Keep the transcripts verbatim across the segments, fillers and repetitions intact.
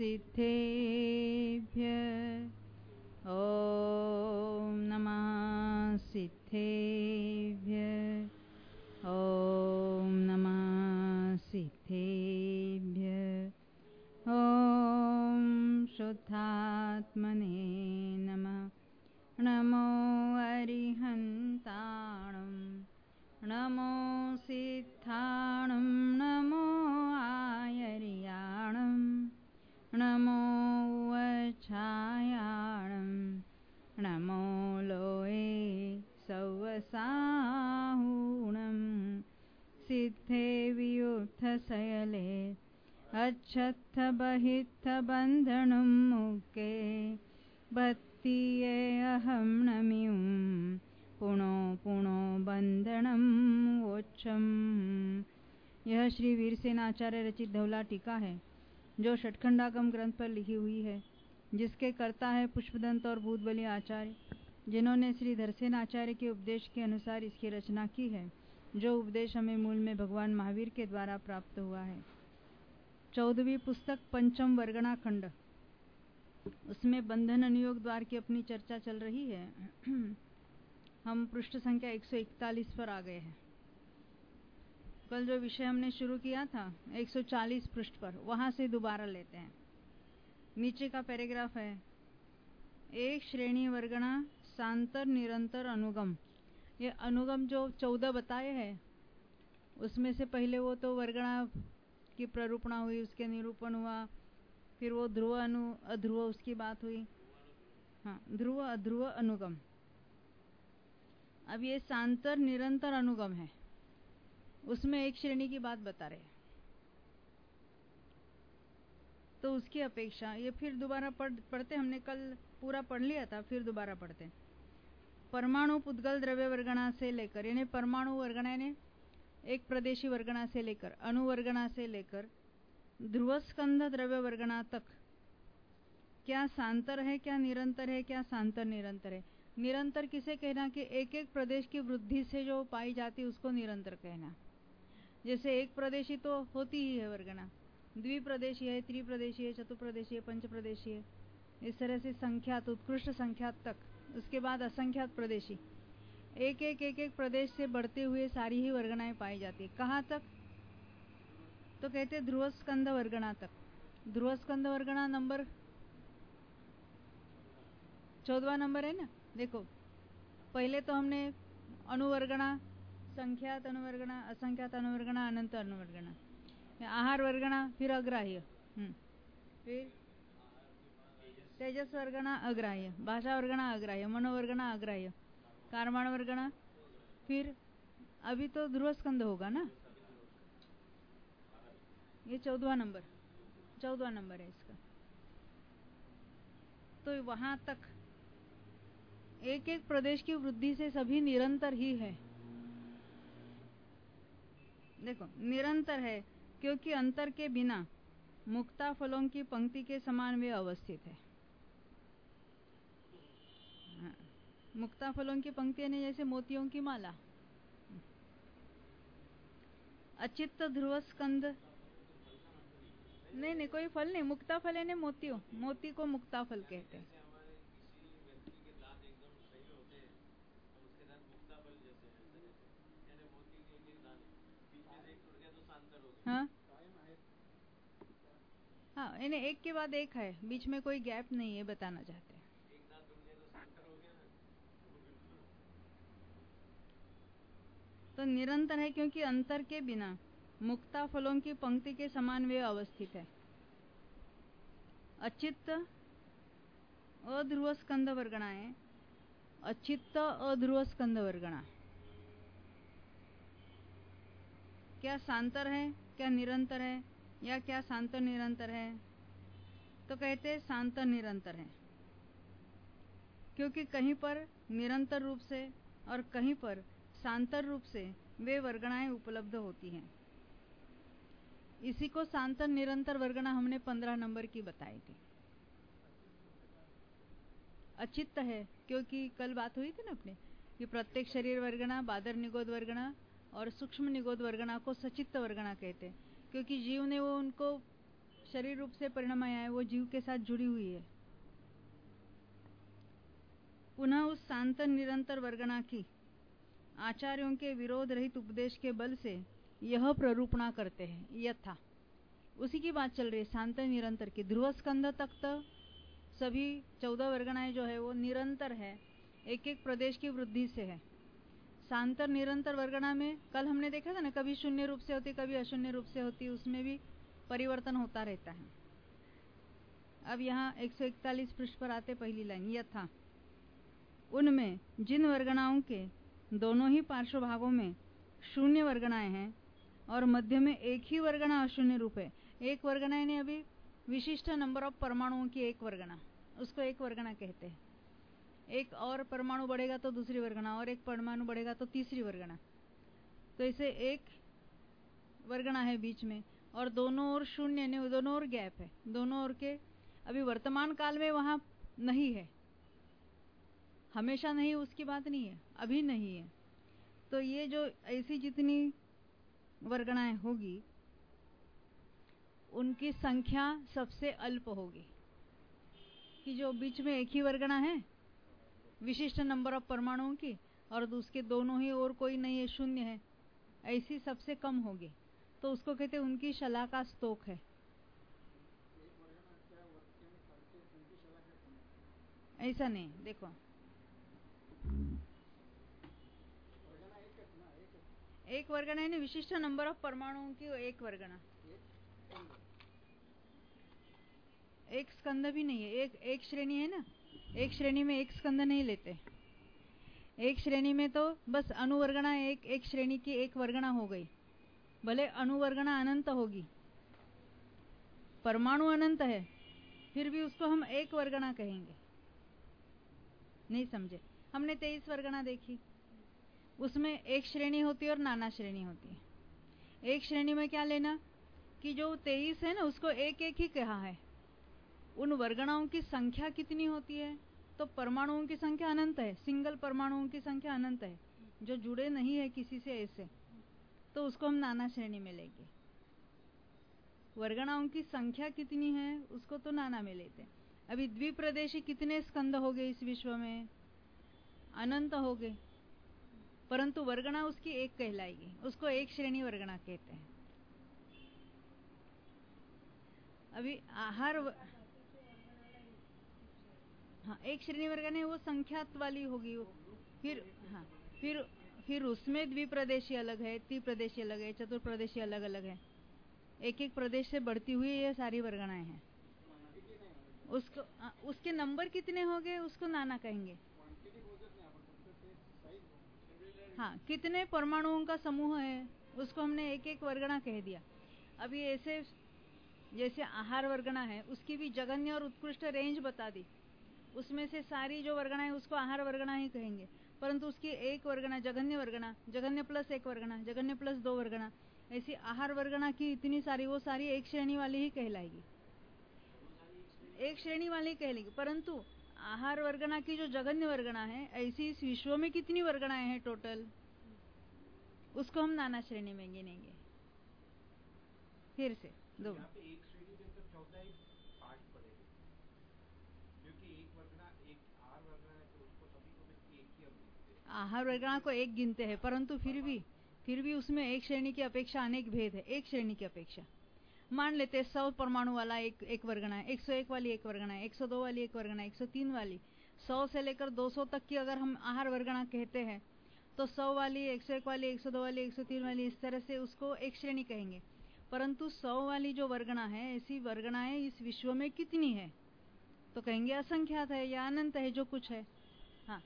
सिद्धेभ्यः ॐ नमः सिद्धेभ्यः ॐ नमः सिद्धेभ्यः ॐ शुद्धात्मने नमः। नमो अरिहन्ताणं नमो सिद्धाणं नमो आयर्याणं नमो वच्छायाणं नमो लोये सौवसाहुणं सिद्धे वियुत्थसयले अच्छत्थबहित्थबन्धनं मुक्के भक्तिये अहं नम्युं पुनो पुनो बंधनम वोच्छम। यह श्री वीरसेन आचार्य रचित धवला टीका है जो षटखंडागम ग्रंथ पर लिखी हुई है, जिसके कर्ता है पुष्पदंत और भूतबली आचार्य, जिन्होंने श्री धरसेन आचार्य के उपदेश के अनुसार इसकी रचना की है, जो उपदेश हमें मूल में भगवान महावीर के द्वारा प्राप्त हुआ है। चौदहवीं पुस्तक पंचम वर्गणा खंड, उसमें बंधन अनुयोग द्वार की अपनी चर्चा चल रही है। हम पृष्ठ संख्या एक सौ इकतालीस पर आ गए हैं। कल जो विषय हमने शुरू किया था एक सौ चालीस पृष्ठ पर, वहां से दोबारा लेते हैं। नीचे का पैराग्राफ है, एक श्रेणी वर्गणा सांतर निरंतर अनुगम। ये अनुगम जो चौदह बताए हैं, उसमें से पहले वो तो वर्गणा की प्ररूपणा हुई, उसके निरूपण हुआ, फिर वो ध्रुव अनु अध्रुव उसकी बात हुई। हाँ, ध्रुव अध्रुव अनुगम। अब ये सांतर निरंतर अनुगम है, उसमें एक श्रेणी की बात बता रहे हैं। तो उसकी अपेक्षा ये फिर दोबारा पढ़ पढ़ते, हमने कल पूरा पढ़ लिया था, फिर दोबारा पढ़ते। परमाणु पुद्गल द्रव्य वर्गणा से लेकर, यानी परमाणु वर्गणा ने एक प्रदेशी वर्गणा से लेकर, अणुवर्गणा से लेकर ध्रुवस्कंध द्रव्य वर्गणा तक क्या सांतर है, क्या निरंतर है, क्या सांतर निरंतर है। निरंतर किसे कहना कि एक एक प्रदेश की वृद्धि से जो पाई जाती है उसको निरंतर कहना। जैसे एक प्रदेशी तो होती ही है वर्गणा, द्विप्रदेशी है, त्रिप्रदेशी है, चतुर्प्रदेशी है, पंचप्रदेशी है, इस तरह से संख्यात उत्कृष्ट संख्यात तक, उसके बाद असंख्यात प्रदेशी, एक एक एक एक प्रदेश से बढ़ते हुए सारी ही वर्गणाएं पाई जाती है। कहाँ तक? तो कहते ध्रुवस्कंध वर्गणा तक। ध्रुवस्कंध वर्गणा नंबर चौदवा नंबर है ना। देखो, पहले तो हमने अणुवर्गणा, संख्यात अणुवर्गणा, असंख्यात अणुवर्गणा, अनंत अणुवर्गणा, आहार वर्गणा, फिर अग्राह्य, फिर तेजस वर्गणा अग्राह्य, भाषा वर्गणा अग्राह्य, मनोवर्गणा अग्राह्य, कारमाण वर्गणा, फिर अभी तो ध्रुवस्कंध होगा ना, ये चौदवा नंबर चौदवा नंबर है इसका। तो वहां तक एक एक प्रदेश की वृद्धि से सभी निरंतर ही है। देखो, निरंतर है क्योंकि अंतर के बिना मुक्ता फलों की पंक्ति के समान वे अवस्थित है। हाँ, मुक्ता फलों की पंक्ति ने जैसे मोतियों की माला। अचित्त ध्रुव स्कंद, नहीं नहीं कोई फल नहीं, मुक्ता फल है मोतियों, मोती को मुक्ता फल कहते हैं। हाँ हाँ, इन्हें एक के बाद एक है, बीच में कोई गैप नहीं है, बताना चाहते हैं। तो निरंतर है क्योंकि अंतर के बिना मुक्ता फलों की पंक्ति के समान वे अवस्थित है। अचित्त अध्रुव स्कंद वर्गणा है, अचित्त अध्रुव स्कंद वर्गणा क्या सांतर है, क्या निरंतर है, या क्या सांतर निरंतर है? तो कहते हैं सांतर निरंतर है, क्योंकि कहीं पर निरंतर रूप से और कहीं पर सांतर रूप से वे वर्गणाएं उपलब्ध होती हैं। इसी को सांतर निरंतर वर्गणा हमने पंद्रह नंबर की बताई थी। अचित्त है क्योंकि कल बात हुई थी ना अपने कि प्रत्येक शरीर वर्गणा, बादर निगोद वर्गणा और सूक्ष्म निगोद वर्गणा को सचित्त वर्गणा कहते हैं, क्योंकि जीव ने वो उनको शरीर रूप से परिणमाया है वो जीव के साथ जुड़ी हुई है। पुनः उस शांत निरंतर वर्गणा की आचार्यों के विरोध रहित उपदेश के बल से यह प्ररूपणा करते हैं। यथा उसी की बात चल रही है, शांत निरंतर की। ध्रुव स्कंद तक तो सभी चौदह वर्गणाएं जो है वो निरंतर है, एक एक प्रदेश की वृद्धि से है। शांत निरंतर वर्गणा में कल हमने देखा था ना, कभी शून्य रूप से होती, कभी अशून्य रूप से होती, उसमें भी परिवर्तन होता रहता है। अब यहाँ एक सौ इकतालीस पृष्ठ पर आते पहली लाइन, यथा उनमें जिन वर्गणाओं के दोनों ही पार्श्व भागों में शून्य वर्गणाएं हैं और मध्य में एक ही वर्गणा अशून्य रूप है। एक वर्गणा ने अभी विशिष्ट नंबर ऑफ परमाणुओं की एक वर्गणा, उसको एक वर्गणा कहते हैं। एक और परमाणु बढ़ेगा तो दूसरी वर्गणा, और एक परमाणु बढ़ेगा तो तीसरी वर्गणा। तो इसे एक वर्गणा है बीच में, और दोनों ओर शून्य ने, दोनों ओर गैप है, दोनों ओर के अभी वर्तमान काल में वहां नहीं है, हमेशा नहीं, उसकी बात नहीं है, अभी नहीं है। तो ये जो ऐसी जितनी वर्गणाएं होगी उनकी संख्या सबसे अल्प होगी, कि जो बीच में एक ही वर्गणा है विशिष्ट नंबर ऑफ परमाणुओं की, और उसके दोनों ही ओर कोई नहीं है, शून्य है, ऐसी सबसे कम होगी। तो उसको कहते हैं उनकी शला का स्तोक है। ऐसा नहीं, देखो एक वर्गणा है ना, विशिष्ट नंबर ऑफ परमाणुओं की एक वर्गणा, एक स्कंद भी नहीं है, एक एक श्रेणी है ना, एक श्रेणी में एक स्कंद नहीं लेते। एक श्रेणी में तो बस अनुवर्गणा एक, एक श्रेणी की एक वर्गणा हो गई, भले अनुवर्गणा अनंत होगी, परमाणु अनंत है, फिर भी उसको हम एक वर्गणा कहेंगे। नहीं समझे? हमने तेईस वर्गणा देखी, उसमें एक श्रेणी होती है और नाना श्रेणी होती है। एक श्रेणी में क्या लेना कि जो तेईस है ना उसको एक एक ही कहा है। उन वर्गणाओं की संख्या कितनी होती है? तो परमाणुओं की संख्या अनंत है, सिंगल परमाणुओं की संख्या अनंत है, जो जुड़े नहीं है किसी से ऐसे, तो उसको हम नाना श्रेणी में लेंगे। वर्गणाओं की संख्या कितनी है उसको तो नाना में लेते हैं। अभी द्विप्रदेशी कितने स्कंद हो गए इस विश्व में? अनंत हो गए, परंतु वर्गणा उसकी एक कहलाएगी, उसको एक श्रेणी वर्गणा कहते हैं। अभी आहार व... हाँ, एक श्रेणी वर्गणा है वो संख्यात वाली होगी। फिर हाँ फिर फिर उसमें द्विप्रदेशी अलग है, त्रिप्रदेशी अलग है, चतुर्प्रदेशी अलग अलग है, एक एक प्रदेश से बढ़ती हुई ये सारी वर्गणाएं हैं। उसको आ, उसके नंबर कितने हो गए उसको नाना कहेंगे। हाँ, कितने परमाणुओं का समूह है उसको हमने एक एक वर्गणा कह दिया। अभी ऐसे जैसे आहार वर्गणा है उसकी भी जघन्य और उत्कृष्ट रेंज बता दी, उसमें से सारी जो वर्गणा है उसको आहार वर्गणा ही कहेंगे, परंतु उसकी एक वर्गणा जघन्य वर्गणा, जघन्य प्लस एक वर्गणा, जघन्य प्लस दो वर्गणा, ऐसी आहार वर्गणा की इतनी सारी, वो सारी एक श्रेणी वाली ही कहलाएगी, एक श्रेणी वाली ही कहलाएगी। परंतु आहार वर्गणा की जो जघन्य वर्गणा है, ऐसी इस विश्व में कितनी वर्गणाएं हैं टोटल, उसको हम नाना श्रेणी में गिनेंगे। फिर से दो एक श्रेणी में तो चौदह ही पार्ट पड़ेगा, क्योंकि एक वर्गणा एक आहार वर्गणा है तो उसको सभी को मिलकर एक ही हम गिनते हैं। आहार वर्गणा को एक गिनते हैं, परंतु फिर भी फिर भी उसमें एक श्रेणी की अपेक्षा अनेक भेद है। एक श्रेणी की अपेक्षा मान लेते हैं सौ परमाणु वाला एक एक वर्गणा है, एक सौ एक वाली एक वर्गणा है, एक सौ दो वाली एक वर्गणा है, एक सौ तीन वाली, सौ से लेकर दो सौ तक की अगर हम आहार वर्गणा कहते हैं तो सौ वाली, एक सौ एक वाली, एक सौ दो वाली, एक सौ तीन वाली, इस तरह से उसको एक श्रेणी कहेंगे। परंतु सौ वाली जो वर्गणा है, ऐसी वर्गणाएं इस विश्व में कितनी है तो कहेंगे असंख्यात है या अनंत है, जो कुछ है। हाँ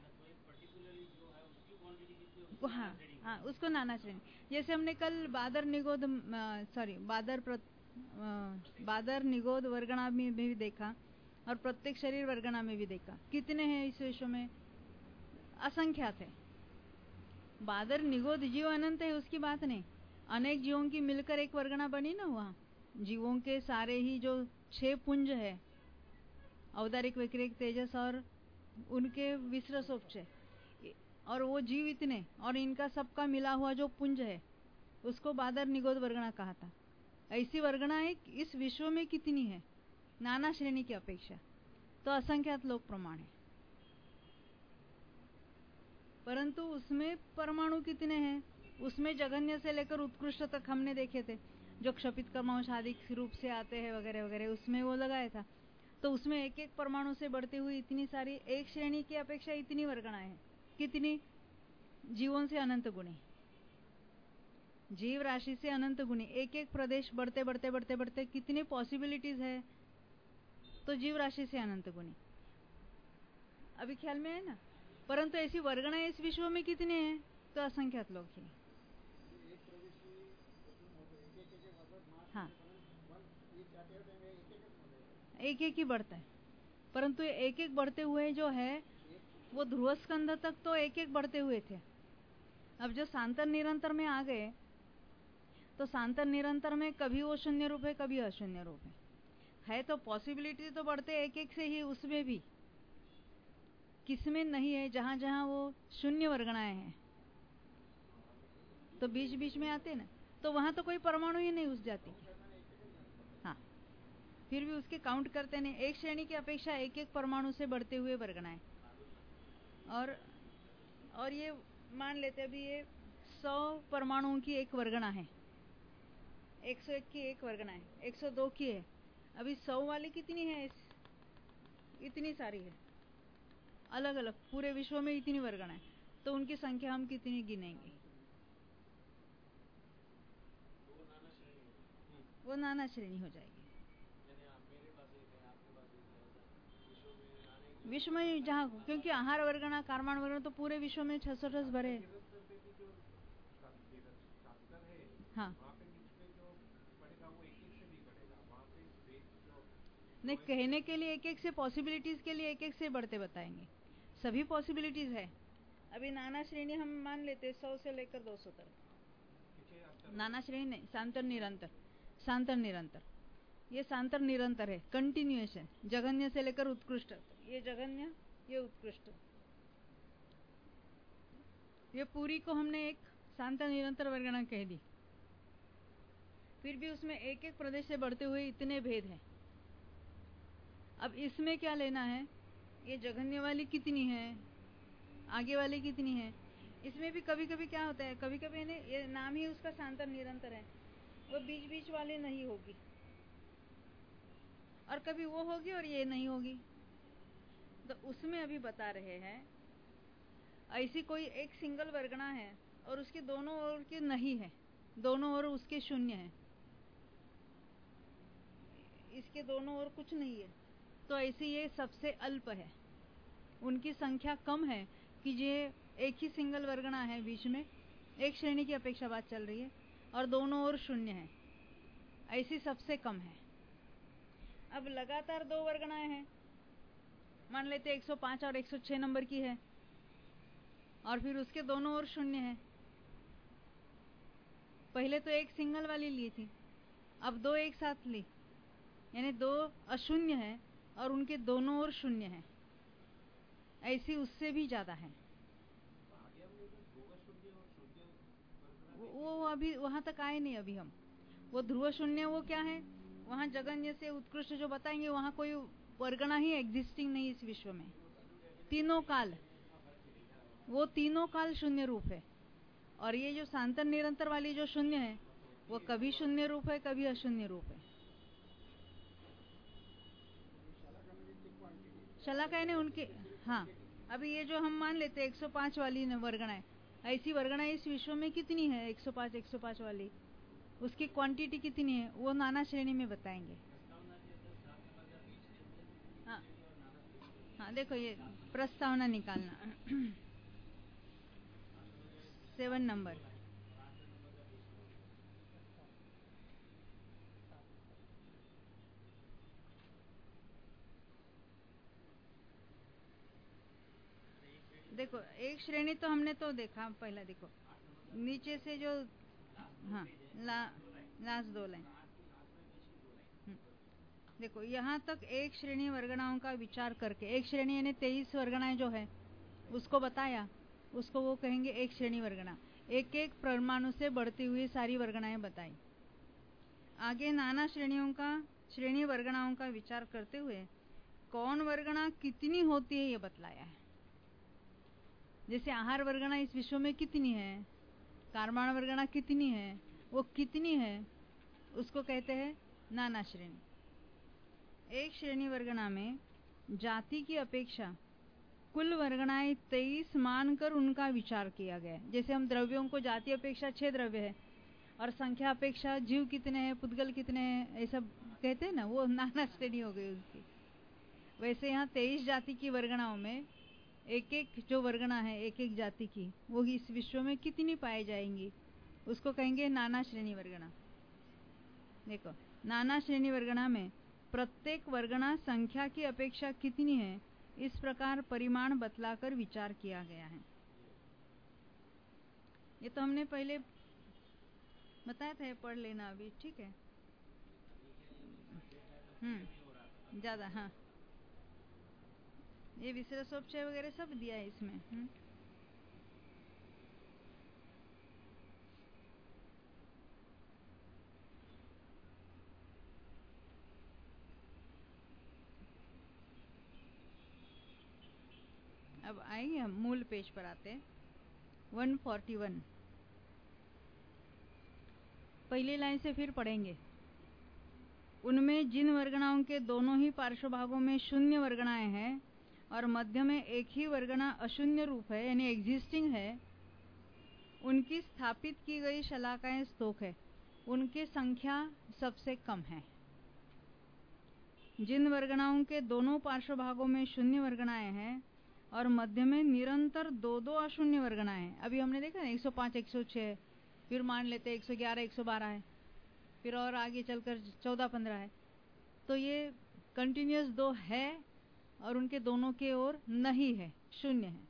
हाँ हाँ, उसको नाना श्रेणी। जैसे हमने कल बादर निगोद सॉरी बादर प्र, बादर निगोद वर्गणा में भी देखा और प्रत्येक शरीर वर्गणा में भी देखा, कितने हैं इस विश्व में? असंख्यात है। बादर निगोद जीव अनंत है उसकी बात नहीं, अनेक जीवों की मिलकर एक वर्गणा बनी ना, वहां जीवों के सारे ही जो छह पुंज है, औदारिक वैक्रिक तेजस और उनके विसरसोपच, और वो जीव इतने और इनका सबका मिला हुआ जो पुंज है उसको बादर निगोद वर्गणा कहा था। ऐसी वर्गणाएं इस विश्व में कितनी है नाना श्रेणी की अपेक्षा, तो असंख्यात लोक प्रमाण है। परंतु उसमें परमाणु कितने हैं, उसमें जघन्य से लेकर उत्कृष्ट तक हमने देखे थे, जो क्षपित कर्मांश आदि रूप से आते हैं वगैरह वगैरह, उसमें वो लगाया था। तो उसमें एक एक परमाणु से बढ़ती हुई इतनी सारी, एक श्रेणी की अपेक्षा इतनी वर्गणाएं हैं। कितनी? जीवों से अनंत गुणी, जीव राशि से अनंत गुणी, एक एक प्रदेश बढ़ते बढ़ते बढ़ते बढ़ते कितनी पॉसिबिलिटीज है, तो जीव राशि से अनंत गुणी। अभी ख्याल में है ना? परंतु ऐसी वर्गणाएं इस विश्व में कितने हैं, तो असंख्यात लोग ही। हाँ, एक एक ही बढ़ता है, परंतु एक एक बढ़ते हुए जो है वो ध्रुव स्कंध तक तो एक एक बढ़ते हुए थे। अब जो सांतर निरंतर में आ गए, तो सांतर निरंतर में कभी वो शून्य रूप है कभी अशून्य रूप है, है तो पॉसिबिलिटी तो बढ़ते एक एक से ही। उसमें भी किसमें नहीं है, जहां जहां वो शून्य वर्गणाएं हैं तो बीच बीच में आते ना, तो वहां तो कोई परमाणु ही नहीं उस जाति की। हाँ, फिर भी उसके काउंट करते नहीं। एक श्रेणी की अपेक्षा एक एक परमाणु से बढ़ते हुए वर्गणाएं, और और ये मान लेते अभी ये सौ परमाणुओं की एक वर्गणा है, एक सौ एक की एक वर्गणा है, एक सौ दो की है। अभी सौ वाली कितनी है, इतनी सारी है अलग अलग, पूरे विश्व में इतनी वर्गणा है, तो उनकी संख्या हम कितनी गिनेंगे? वो नाना श्रेणी हो जाएगी। विश्व में जहाँ, क्योंकि आहार वर्गणा कार्माण वर्गणा तो पूरे विश्व में छह सौ ठस भरे। हाँ, नहीं, कहने के लिए एक एक से, पॉसिबिलिटीज के लिए एक एक से बढ़ते बताएंगे, सभी पॉसिबिलिटीज है। अभी नाना श्रेणी हम मान लेते सौ से लेकर दो सौ तक। नाना श्रेणी नहीं, सांतर निरंतर, सांतर निरंतर, ये सांतर निरंतर है, कंटिन्यूएशन, जघन्य से लेकर उत्कृष्ट, ये जघन्य ये उत्कृष्ट, ये पूरी को हमने एक सांतर निरंतर वर्गणा कह दी। फिर भी उसमें एक एक प्रदेश से बढ़ते हुए इतने भेद हैं। अब इसमें क्या लेना है, ये जघन्य वाली कितनी है, आगे वाली कितनी है। इसमें भी कभी कभी क्या होता है, कभी कभी ने ये नाम ही उसका सांतर निरंतर है, वो बीच बीच वाली नहीं होगी, और कभी वो होगी और ये नहीं होगी। तो उसमें अभी बता रहे हैं, ऐसी कोई एक सिंगल वर्गणा है और उसके दोनों ओर के नहीं है, दोनों ओर उसके शून्य है, इसके दोनों ओर कुछ नहीं है, तो ऐसी ये सबसे अल्प है, उनकी संख्या कम है कि ये एक ही सिंगल वर्गणा है, बीच में एक श्रेणी की अपेक्षा बात चल रही है, और दोनों ओर शून्य है, ऐसी सबसे कम है। अब लगातार दो वर्गणाएं हैं, मान लेते एक सौ पाँच और एक सौ छह नंबर की है, और फिर उसके दोनों ओर शून्य है। पहले तो एक सिंगल वाली ली थी, अब दो एक साथ ली, यानी दो अशून्य है और उनके दोनों ओर शून्य है, ऐसी उससे भी ज्यादा है। वो अभी वहां तक आए नहीं अभी हम। वो ध्रुव शून्य वो क्या है, वहां जगन्य से उत्कृष्ट जो बताएंगे, वहां कोई वर्गणा ही एग्जिस्टिंग नहीं इस विश्व में। तीनों काल, वो तीनों काल शून्य रूप है, और ये जो सांतर निरंतर वाली जो शून्य है, वो कभी शून्य रूप है कभी अशून्य रूप है। शलाका ने उनके, हाँ, अभी ये जो हम मान लेते एक सौ पाँच वाली वर्गणाएं, ऐसी वर्गणाएं इस विश्व में कितनी है, एक सौ पाँच एक सौ पाँच वाली, उसकी क्वांटिटी कितनी है, वो नाना श्रेणी में बताएंगे। हाँ हाँ, देखो ये प्रस्तावना निकालना सेवन नंबर, देखो एक श्रेणी तो हमने तो देखा, पहला देखो नीचे से जो, हाँ, ला, लास्ट दो लाइन देखो, यहाँ तक एक श्रेणी वर्गणाओं का विचार करके, एक श्रेणी यानी तेईस वर्गणाएं जो है उसको बताया, उसको वो कहेंगे एक श्रेणी वर्गणा। एक एक परमाणु से बढ़ती हुई सारी वर्गणाएं बताई। आगे नाना श्रेणियों का श्रेणी वर्गणाओं का विचार करते हुए कौन वर्गणा कितनी होती है ये बतलाया है। जैसे आहार वर्गणा इस विश्व में कितनी है, कारमाण वर्गणा कितनी है, वो कितनी है उसको कहते हैं नाना श्रेणी। एक श्रेणी वर्गणा में जाति की अपेक्षा कुल वर्गणाएं तेईस मानकर उनका विचार किया गया है। जैसे हम द्रव्यों को जाति अपेक्षा छह द्रव्य है और संख्या अपेक्षा जीव कितने हैं, पुद्गल कितने हैं, ये सब कहते हैं ना, वो नाना श्रेणी हो गई उसकी। वैसे यहाँ तेईस जाति की वर्गणाओं में एक एक जो वर्गणा है एक एक जाति की, वो इस विश्व में कितनी पाई जाएंगी उसको कहेंगे नाना श्रेणी वर्गणा। देखो, नाना श्रेणी वर्गणा में प्रत्येक वर्गणा संख्या की अपेक्षा कितनी है इस प्रकार परिमाण बतलाकर विचार किया गया है। ये तो हमने पहले बताया था, पढ़ लेना अभी, ठीक है। हम्म ज्यादा, हाँ, ये विशेषोपचय वगैरह सब दिया है इसमें। हम्म अब आएंगे हम मूल पेज पर आते हैं। एक सौ इकतालीस पहली लाइन से फिर पढ़ेंगे। उनमें जिन वर्गणाओं के दोनों ही पार्श्व भागों में शून्य वर्गणाएं हैं और मध्य में एक ही वर्गणा अशून्य रूप है यानी एग्जिस्टिंग है, उनकी स्थापित की गई शलाकाएं स्तोक है, उनकी संख्या सबसे कम है। जिन वर्गणाओं के दोनों पार्श्व भागों में शून्य वर्गणाएं हैं और मध्य में निरंतर दो दो अशून्य वर्गणाएं हैं। अभी हमने देखा ना एक सौ पाँच, एक सौ छह, फिर मान लेते एक सौ ग्यारह, एक सौ बारह है, फिर और आगे चलकर चौदह पंद्रह है। तो ये कंटिन्यूअस दो है और उनके दोनों के ओर नहीं है, शून्य है।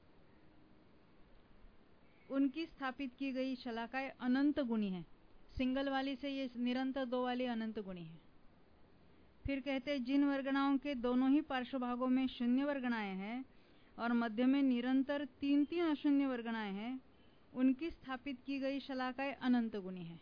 उनकी स्थापित की गई शलाकाएं अनंत गुणी है। सिंगल वाली से ये निरंतर दो वाली अनंत गुणी है। फिर कहते हैं जिन वर्गणाओं के दोनों ही पार्श्व भागों में शून्य वर्गणाएं हैं और मध्य में निरंतर तीन तीन अशून्य वर्गणाएं हैं, उनकी स्थापित की गई शलाकाएं अनंत गुणी है।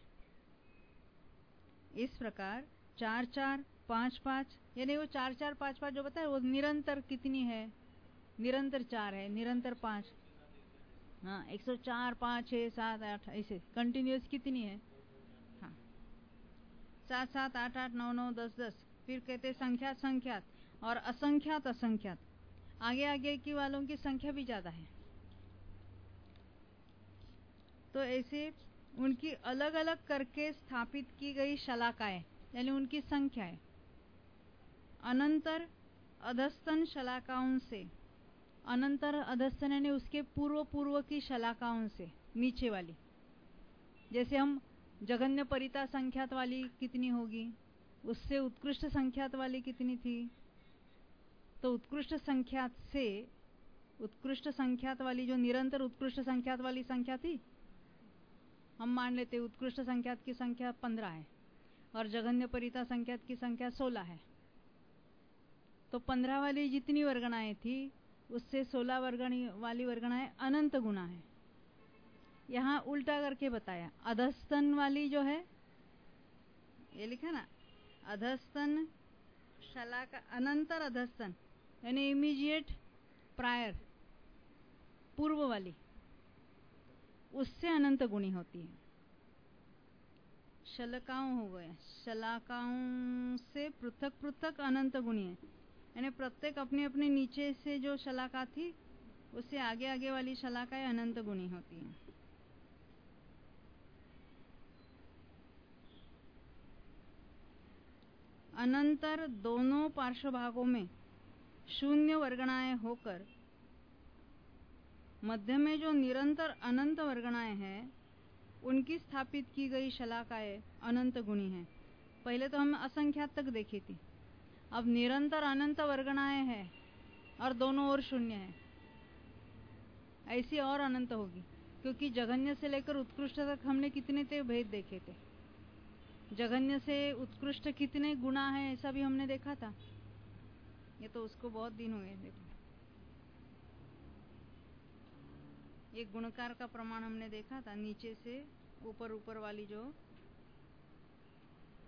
इस प्रकार चार चार पांच पांच, यानी वो चार चार पांच पांच जो बताया वो निरंतर कितनी है, निरंतर चार है, निरंतर पांच, हाँ, एक सौ चार, पांच, छह, सात, आठ, ऐसे कंटिन्यूअस कितनी है, हाँ, सात सात, आठ आठ, नौ नौ, दस दस। फिर कहते संख्यात संख्यात और असंख्यात असंख्यात। आगे आगे की वालों की संख्या भी ज्यादा है। तो ऐसे उनकी अलग अलग करके स्थापित की गई शलाकाएं यानी उनकी संख्या है अनंतर अधस्तन शलाकाओं से, अनंतर अधस्तन यानी उसके पूर्व पूर्व की शलाकाओं से, नीचे वाली। जैसे हम जघन्य परिता संख्यात वाली कितनी होगी, उससे उत्कृष्ट संख्यात वाली कितनी थी, तो उत्कृष्ट संख्यात से उत्कृष्ट संख्यात वाली जो निरंतर उत्कृष्ट संख्यात वाली संख्या थी, हम मान लेते उत्कृष्ट संख्यात की संख्या पंद्रह है और जघन्य परिता संख्यात की संख्या सोलह है। तो पंद्रह वाली जितनी वर्गणाएं थी उससे सोलह वर्गणी वाली वर्गणाएं अनंत गुना है। यहाँ उल्टा करके बताया, अधस्तन वाली जो है, ये लिखा ना, अधस्तन शलाका अनंतर अधस्तन यानी इमीडिएट प्रायर, पूर्व वाली, उससे अनंत गुणी होती है। शलकाओं हो गए, शलाकाओं से पृथक पृथक अनंत गुणी है, यानी प्रत्येक अपने अपने नीचे से जो शलाका थी उससे आगे आगे वाली शलाकाएं अनंत गुणी होती हैं। अनंतर दोनों पार्श्व भागों में शून्य वर्गणाएं होकर मध्य में जो निरंतर अनंत वर्गणाएं हैं उनकी स्थापित की गई शलाकाएं अनंत गुणी हैं। पहले तो हम असंख्यात तक देखी थी, अब निरंतर अनंत वर्गणाएं हैं और दोनों ओर शून्य है, ऐसी और अनंत होगी। क्योंकि जघन्य से लेकर उत्कृष्ट तक हमने कितने थे भेद देखे थे, जघन्य से उत्कृष्ट कितने गुणा है ऐसा भी हमने देखा था। ये तो उसको बहुत दिन हुए। देखो, एक गुणकार का प्रमाण हमने देखा था, नीचे से ऊपर ऊपर वाली जो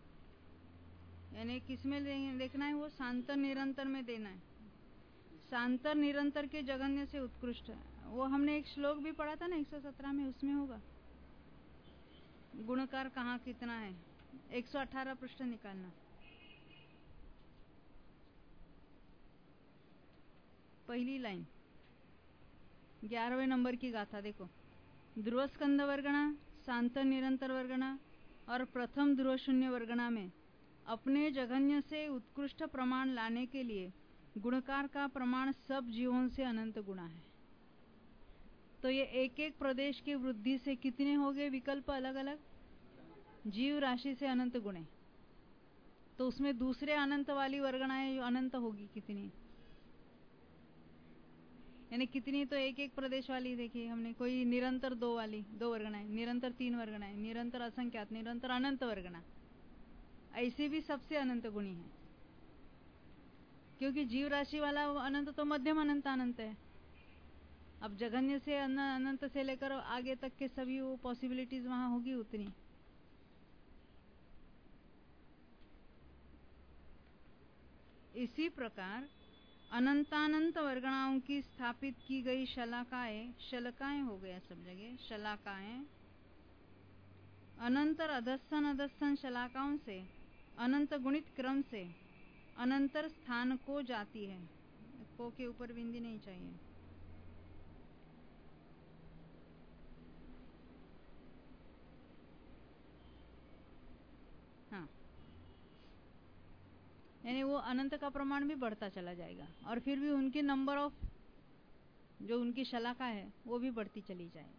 यानी किस में देखना है? वो शांतर निरंतर में देना है। शांतर निरंतर के जगन्य से उत्कृष्ट है। वो हमने एक श्लोक भी पढ़ा था ना एक सौ सत्रह में, उसमें होगा गुणकार कहाँ कितना है। एक सौ अठारह पृष्ठ निकालना। पहली लाइन ग्यारहवें नंबर की गाथा देखो। ध्रुव स्कंद वर्गणा, शांत निरंतर वर्गणा और प्रथम ध्रुव शून्य वर्गणा में अपने जघन्य से उत्कृष्ट प्रमाण लाने के लिए गुणकार का प्रमाण सब जीवों से अनंत गुणा है। तो ये एक एक प्रदेश की वृद्धि से कितने हो गए विकल्प अलग अलग? जीव राशि से अनंत गुणे। तो उसमें दूसरे अनंत वाली वर्गणाएं अनंत होगी कितनी? यानी कितनी? तो एक एक प्रदेश वाली देखिए हमने। कोई निरंतर दो वाली, दो वर्गणाएं, निरंतर तीन वर्गणाएं, निरंतर असंख्यात, निरंतर अनंत वर्गणा, ऐसे भी सबसे अनंत गुणी है। क्योंकि जीव राशि वाला अनंत तो मध्यम अनंत अनंत है। अब जघन्य से अनंत से लेकर आगे तक के सभी वो पॉसिबिलिटीज वहां होगी उतनी। इसी प्रकार अनंतानंत वर्गणाओं की स्थापित की गई शलाकाएं, शलकाएं हो गया सब जगह, शलाकाएं अनंतर अधस्थन अधस्थन शलाकाओं से अनंत गुणित क्रम से अनंतर स्थान को जाती है। को के ऊपर बिंदी नहीं चाहिए। हाँ, यानी वो अनंत का प्रमाण भी बढ़ता चला जाएगा और फिर भी उनकी नंबर ऑफ जो उनकी शलाका है वो भी बढ़ती चली जाएगी।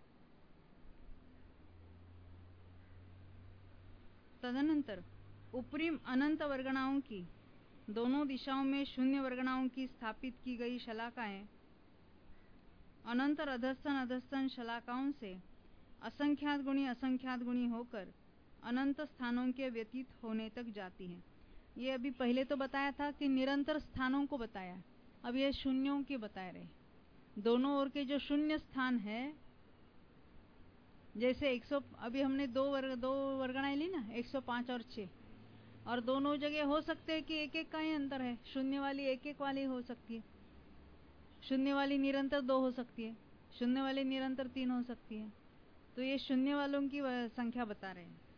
तदनंतर उपरिम अनंत वर्गणाओं की दोनों दिशाओं में शून्य वर्गणाओं की स्थापित की गई शलाकाएं अनंतर अधस्थन अधस्थन शलाकाओं से असंख्यात गुणी असंख्यात गुणी होकर अनंत स्थानों के व्यतीत होने तक जाती है। ये अभी पहले तो बताया था कि निरंतर स्थानों को बताया, अब ये शून्यों के बता रहे। दोनों ओर के जो शून्य स्थान है, जैसे एक सौ अभी हमने दो वर्ग दो वर्गणाएं ली ना, एक सौ पाँच और छह, और दोनों जगह हो सकते हैं कि एक एक का ही अंतर है। शून्य वाली एक एक वाली हो सकती है, शून्य वाली निरंतर दो हो सकती है, शून्य वाली निरंतर तीन हो सकती है। तो ये शून्य वालों की संख्या बता रहे हैं।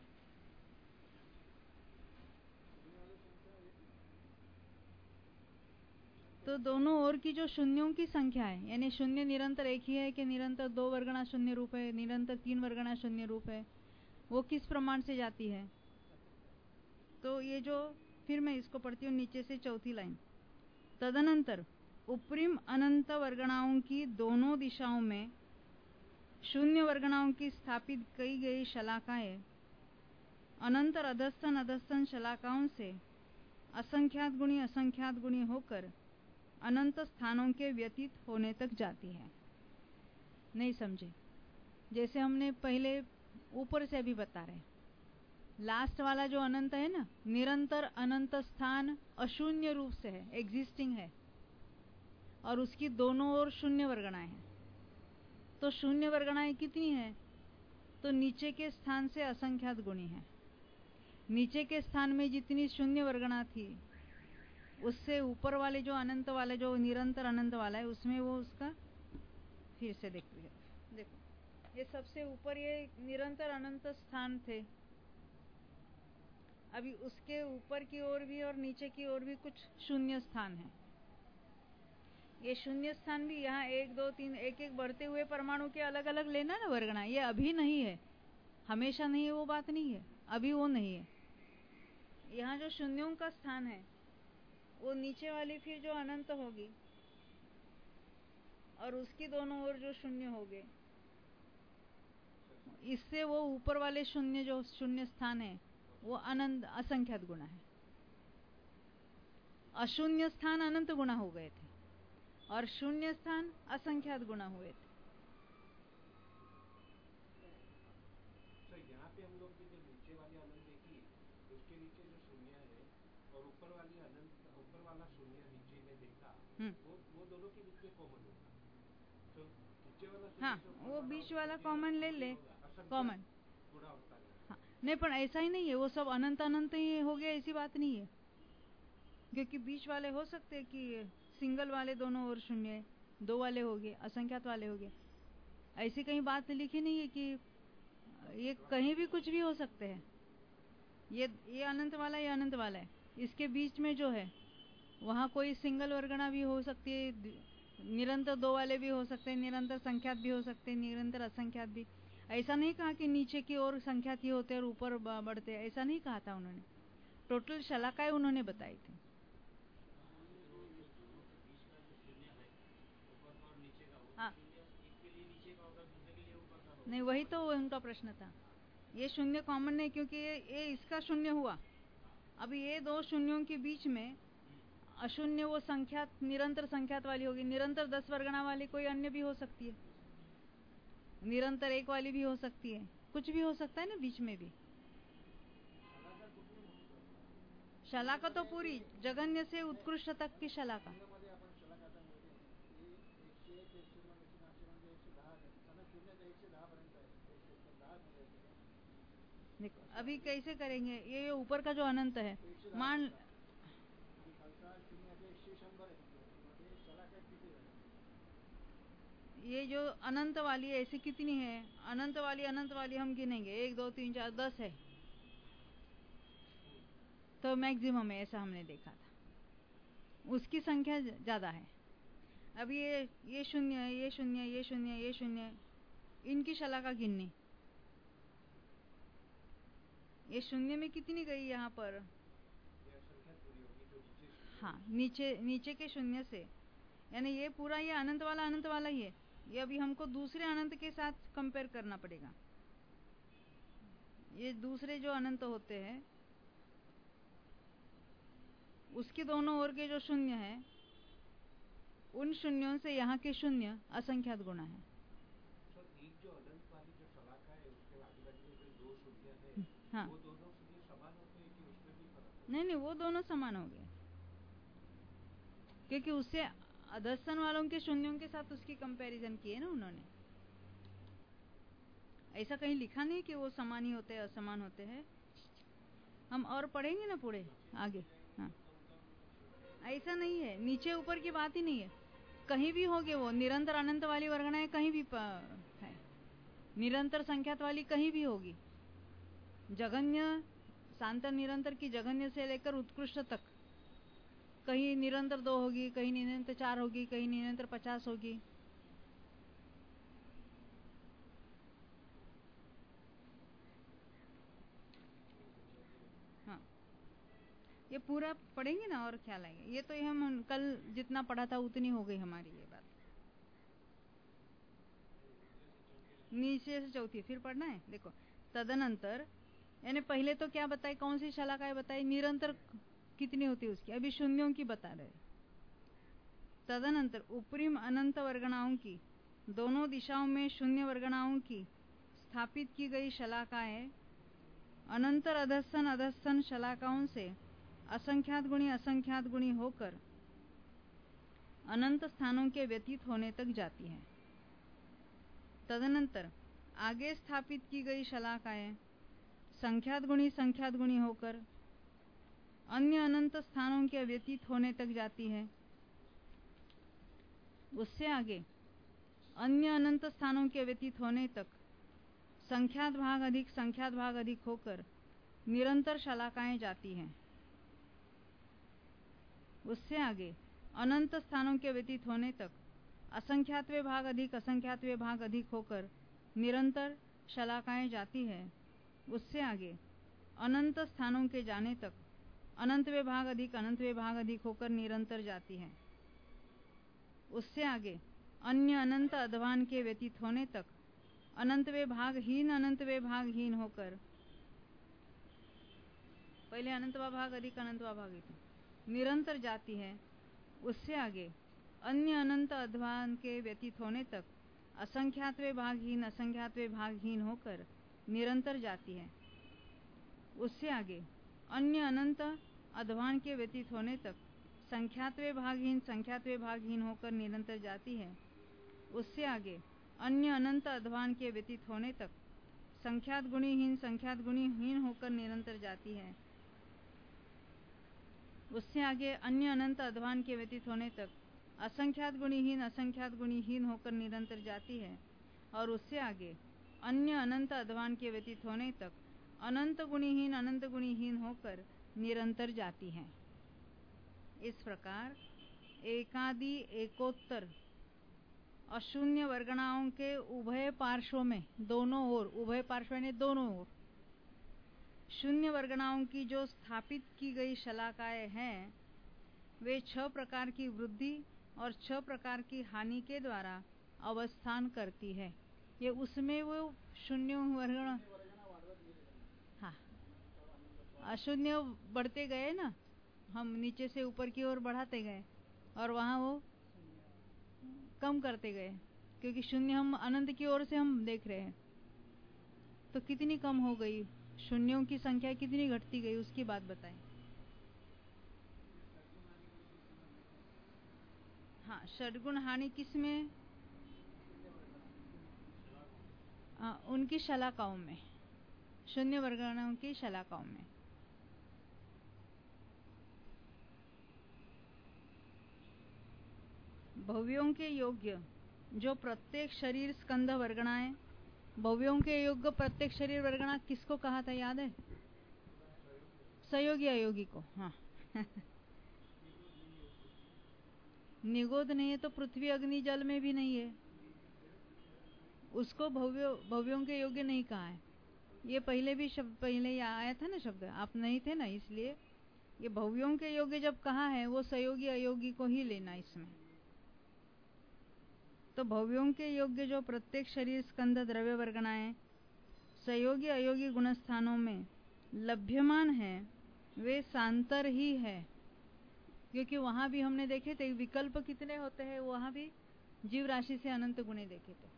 तो दोनों ओर की जो शून्यों की संख्या है, यानी शून्य निरंतर एक ही है कि निरंतर दो वर्गणा शून्य रूप है, निरंतर तीन वर्गणा शून्य रूप है, वो किस प्रमाण से जाती है? तो ये जो, फिर मैं इसको पढ़ती हूँ नीचे से चौथी लाइन। तदनंतर उपरिम अनंत वर्गणाओं की दोनों दिशाओं में शून्य वर्गणाओं की स्थापित की गई शलाकाएं अनंतर अधस्थन अधस्थन शलाकाओं से असंख्यात गुणी असंख्यात गुणी होकर अनंत स्थानों के व्यतीत होने तक जाती है। नहीं समझे? जैसे हमने पहले ऊपर से अभी बता रहे, लास्ट वाला जो अनंत है ना, निरंतर अनंत स्थान अशून्य रूप से है, एग्जिस्टिंग है, और उसकी दोनों ओर शून्य वर्गणाएं हैं। तो शून्य वर्गणाएं कितनी है? तो नीचे के स्थान से असंख्यात गुणी है। नीचे के स्थान में जितनी शून्य वर्गणा थी, उससे ऊपर वाले जो अनंत वाले जो निरंतर अनंत वाला है, उसमें वो उसका फिर से देखिए, देखो ये सबसे ऊपर ये निरंतर अनंत स्थान थे। अभी उसके ऊपर की ओर भी और नीचे की ओर भी कुछ शून्य स्थान है। ये शून्य स्थान भी यहाँ एक दो तीन एक एक बढ़ते हुए परमाणु के अलग अलग लेना ना वर्गणा। ये अभी नहीं है, हमेशा नहीं है, वो बात नहीं है, अभी वो नहीं है। यहाँ जो शून्यों का स्थान है, वो नीचे वाली फिर जो अनंत होगी और उसकी दोनों ओर जो शून्य होंगे, इससे वो ऊपर वाले शून्य जो शून्य स्थान है वो अनंत असंख्यात गुना है। अशून्य स्थान अनंत गुना हो गए थे और शून्य स्थान असंख्यात गुना हुए थे। तो यहाँ पे हम लोग की जो नीचे वाली अनंत देखी, उसके नीचे जो शून्य है और ऊपर वाली अनंत, ऊपर वाला शून्य नीचे में देखा, वो वो दोनों के बीच में कॉमन होगा। तो नीचे वाला हाँ, वो बीच वाला कॉमन ले ले, कॉमन। गुणा होता है। हाँ, नहीं, पर ऐसा ही नहीं है, वो सब अनंत अनंत ही हो गया ऐसी बात नहीं है, क्योंकि बीच वाले हो सकते हैं कि सिंगल वाले दोनों और शून्य है, दो वाले हो गए, असंख्यात वाले हो गए, ऐसी कहीं बात लिखी नहीं है कि ये कहीं भी कुछ भी हो सकते हैं। ये ये अनंत वाला, ये अनंत वाला है, इसके बीच में जो है वहाँ कोई सिंगल वर्गणा भी हो सकती है, निरंतर दो वाले भी हो सकते हैं, निरंतर संख्यात भी हो सकते हैं, निरंतर असंख्यात भी। ऐसा नहीं कहा कि नीचे की ओर संख्यात ही होते और ऊपर बढ़ते, ऐसा नहीं कहा था उन्होंने। टोटल शलाकाएं उन्होंने बताई थी। हाँ, नहीं, वही तो उनका प्रश्न था। ये शून्य कॉमन नहीं, क्योंकि ये, ये इसका शून्य हुआ। अभी ये दो शून्यों के बीच में अशून्य वो संख्यात, निरंतर संख्यात वाली होगी। निरंतर दस वर्गणा वाली कोई अन्य भी हो सकती है, निरंतर एक वाली भी हो सकती है, कुछ भी हो सकता है ना बीच में भी। शलाका तो पूरी जगन्य से उत्कृष्ट तक की शलाका। देखो अभी कैसे करेंगे, ये ऊपर का जो अनंत है, मान ये जो अनंत वाली है ऐसी कितनी है, अनंत वाली अनंत वाली हम गिनेंगे, एक दो तीन चार दस है, तो मैक्सिमम है, ऐसा हमने देखा था, उसकी संख्या ज्यादा है। अब ये ये शून्य है, ये शून्य, ये शून्य, ये शून्य, इनकी शलाका गिननी, ये शून्य में कितनी गई यहाँ पर, हाँ, नीचे नीचे के शून्य से, यानी ये पूरा ये अनंत वाला अनंत वाला ही है। ये अभी हमको दूसरे अनंत के साथ कंपेयर करना पड़ेगा। ये दूसरे जो अनंत होते हैं उसके दोनों ओर के जो शून्य है, उन शून्यों से यहाँ के शून्य असंख्यात गुणा है। तो एक जो अनंत वाली जो शलाका है उसके आजू-बाजू में जो दो शून्य है, हाँ, वो दोनों शून्य समान होते हैं कि उसमें भी फर्क है? नहीं नहीं, वो दोनों समान हो गए, क्योंकि उससे अदर्शन वालों के शून्यों के साथ उसकी कंपैरिजन की है ना उन्होंने। ऐसा कहीं लिखा नहीं कि वो समान ही होते हैं, असमान होते हैं। हम और पढ़ेंगे ना पूरे आगे। हाँ, ऐसा नहीं है, नीचे ऊपर की बात ही नहीं है, कहीं भी होगे वो, निरंतर अनंत वाली वर्गणाएं कहीं भी है, निरंतर संख्यात वाली कहीं भी होगी, जगन्य शांत निरंतर की जगन्य से लेकर उत्कृष्ट तक, कहीं निरंतर दो होगी, कहीं निरंतर चार होगी, कहीं निरंतर पचास होगी। हाँ, ये पूरा पढ़ेंगे ना और ख्याल आएगा। ये तो ये हम कल जितना पढ़ा था उतनी हो गई हमारी ये बात। नीचे से चौथी फिर पढ़ना है। देखो, तदनंतर यानी पहले तो क्या बताई, कौन सी शलाकाएं बताई, निरंतर कितनी होती है उसकी, अभी शून्यों की बता रहे। तदनंतर उपरिम अनंत वर्गणाओं की, दोनों दिशाओं में शून्य वर्गणाओं की स्थापित की गई शलाकाएं अनंतर अधस्थन अधस्थन शलाकाओं से असंख्यात गुणी असंख्यात गुणी होकर अनंत स्थानों के व्यतीत होने तक जाती है। तदनंतर आगे स्थापित की गई शलाकाएं संख्यात गुणी संख्यात गुणी होकर अन्य अनंत स्थानों के व्यतीत होने तक जाती है। उससे आगे अन्य अनंत स्थानों के व्यतीत होने तक संख्यात भाग अधिक संख्यात भाग अधिक होकर निरंतर शलाकाएं जाती हैं। उससे आगे अनंत स्थानों के व्यतीत होने तक असंख्यातवे भाग अधिक असंख्यातवे भाग अधिक होकर निरंतर शलाकाएं जाती है। उससे आगे अनंत स्थानों के जाने तक अनंतवे भाग अधिक अनंतवे भाग अधिक होकर निरंतर जाती है। उससे आगे अन्य अनंत अध्वान के व्यतीत होने तक अनंतवे भागहीन अनंतवे भागहीन होकर, पहले अनंतवा भाग अधिक अनंतवा भाग निरंतर जाती है। उससे आगे अन्य अनंत अध्वान के व्यतीत होने तक असंख्यातवे भागहीन असंख्यातवे भागहीन होकर निरंतर जाती है। उससे आगे अन्य अनंत अध्वान के व्यतीत होने तक संख्यातवे भागहीन संख्यातवे भागहीन होकर निरंतर जाती है। उससे आगे अन्य अनंत अध्वान के व्यतीत होने तक संख्यात गुणीहीन संख्यात गुणीहीन होकर निरंतर जाती है। उससे आगे अन्य अनंत अध्वान के व्यतीत होने तक असंख्यात गुणीहीन असंख्यात गुणीहीन होकर निरंतर जाती है, और उससे आगे अन्य अनंत अध्वान के व्यतीत होने तक अनंत गुणीहीन अनंत गुणीहीन होकर निरंतर जाती है। इस प्रकार एकादि एकोत्तर अशून्य वर्गणाओं के उभय पार्श्वों में, दोनों ओर, उभय पार्श्व यानी दोनों ओर, शून्य वर्गणाओं की जो स्थापित की गई शलाकाएं हैं, वे छह प्रकार की वृद्धि और छह प्रकार की हानि के द्वारा अवस्थान करती है। ये उसमें वो शून्य वर्गण, हाँ, अशून्य बढ़ते गए ना, हम नीचे से ऊपर की ओर बढ़ाते गए और वहां वो कम करते गए, क्योंकि शून्य हम अनंत की ओर से हम देख रहे हैं, तो कितनी कम हो गई, शून्यों की संख्या कितनी घटती गई, उसकी बात बताएं। हाँ, षडगुण हानि किसमें? आ, उनकी शलाकाओं में, शून्य वर्गणाओं की शलाकाओं में। भव्यों के योग्य जो प्रत्येक शरीर स्कंध वर्गणाएं, भव्यों के योग्य प्रत्येक शरीर वर्गणा किसको कहा था, याद है? सहयोगी अयोगी को। हाँ निगोद नहीं है तो पृथ्वी अग्नि जल में भी नहीं है, उसको भव्य भव्यों के योग्य नहीं कहा है। ये पहले भी शब्द, पहले ही आया था ना शब्द, आप नहीं थे ना, इसलिए ये भव्यों के योग्य जब कहा है वो सहयोगी अयोगी को ही लेना इसमें। तो भव्यों के योग्य जो प्रत्येक शरीर स्कंध द्रव्य वर्गणाएं सहयोगी अयोगी गुणस्थानों में लभ्यमान है, वे सांतर ही है, क्योंकि वहां भी हमने देखे थे विकल्प कितने होते हैं, वहां भी जीव राशि से अनंत गुणे देखे थे,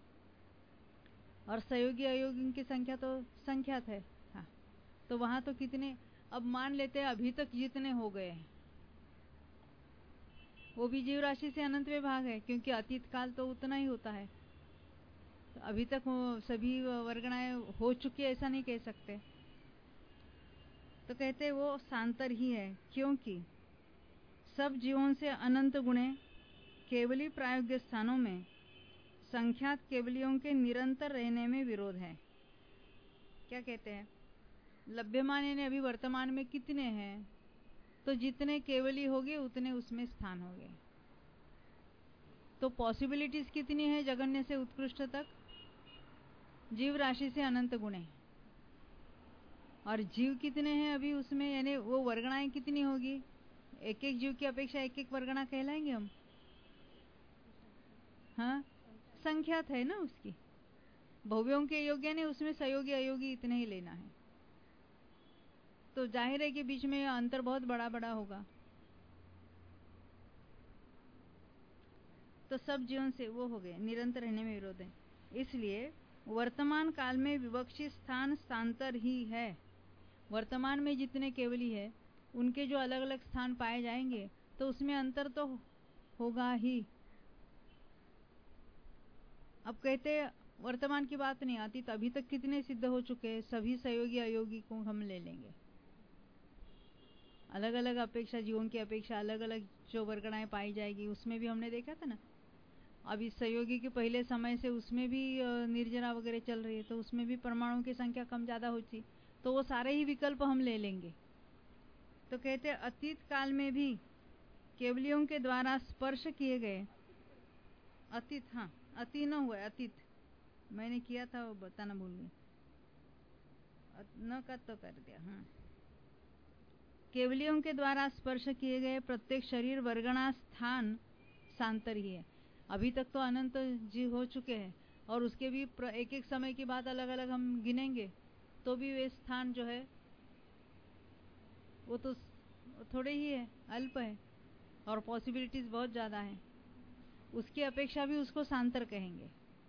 और सहयोगी अयोगी की संख्या तो संख्यात है। हाँ, तो वहां तो कितने, अब मान लेते हैं अभी तक जितने हो गए हैं वो भी जीव राशि से अनंत में भाग है, क्योंकि अतीत काल तो उतना ही होता है, तो अभी तक वो सभी वर्गणाएं हो चुकी है ऐसा नहीं कह सकते। तो कहते वो सांतर ही है, क्योंकि सब जीवों से अनंत गुणे केवली प्रायोग्य स्थानों में संख्यात केवलियों के निरंतर रहने में विरोध है। क्या कहते हैं? लभ्यमान यानी अभी वर्तमान में कितने हैं, तो जितने केवली होगे उतने उसमें स्थान होंगे। तो पॉसिबिलिटीज कितनी है जगन्य से उत्कृष्ट तक? जीव राशि से अनंत गुणे, और जीव कितने हैं अभी उसमें, यानी वो वर्गणाएं कितनी होगी, एक एक जीव की अपेक्षा एक एक वर्गणा कहलाएंगे हम। हाँ, संख्यात है ना उसकी। भव्यों के योग्य ने उसमें सहयोगी अयोगी इतने ही लेना है, तो जाहिर है कि बीच में अंतर बहुत बड़ा बड़ा होगा। तो सब जीवन से वो हो गए, निरंतर रहने में विरोध है। इसलिए वर्तमान काल में विवक्षित स्थान स्थांतर ही है। वर्तमान में जितने केवली है उनके जो अलग अलग स्थान पाए जाएंगे तो उसमें अंतर तो होगा ही। अब कहते वर्तमान की बात नहीं आती, तो अभी तक कितने सिद्ध हो चुके हैं, सभी सहयोगी अयोगी को हम ले लेंगे। अलग अलग अपेक्षा, जीवों की अपेक्षा अलग अलग जो वर्गणाएं पाई जाएगी, उसमें भी हमने देखा था ना, अभी सहयोगी के पहले समय से उसमें भी निर्जरा वगैरह चल रही है, तो उसमें भी परमाणुओं की संख्या कम ज्यादा होती, तो वो सारे ही विकल्प हम ले लेंगे। तो कहते अतीत काल में भी केवलियों के द्वारा स्पर्श किए गए, अतीत, हाँ अति न हुआ, अतीत मैंने किया था वो बताना भूल गई, न का तो कर दिया। हाँ, केवलियों के द्वारा स्पर्श किए गए प्रत्येक शरीर वर्गणा स्थान सांतर ही है। अभी तक तो अनंत जीव हो चुके हैं, और उसके भी एक एक समय की बात अलग अलग हम गिनेंगे, तो भी वे स्थान जो है वो तो थोड़े ही है, अल्प है, और पॉसिबिलिटीज बहुत ज्यादा है, उसकी अपेक्षा भी उसको सांतर कहेंगे।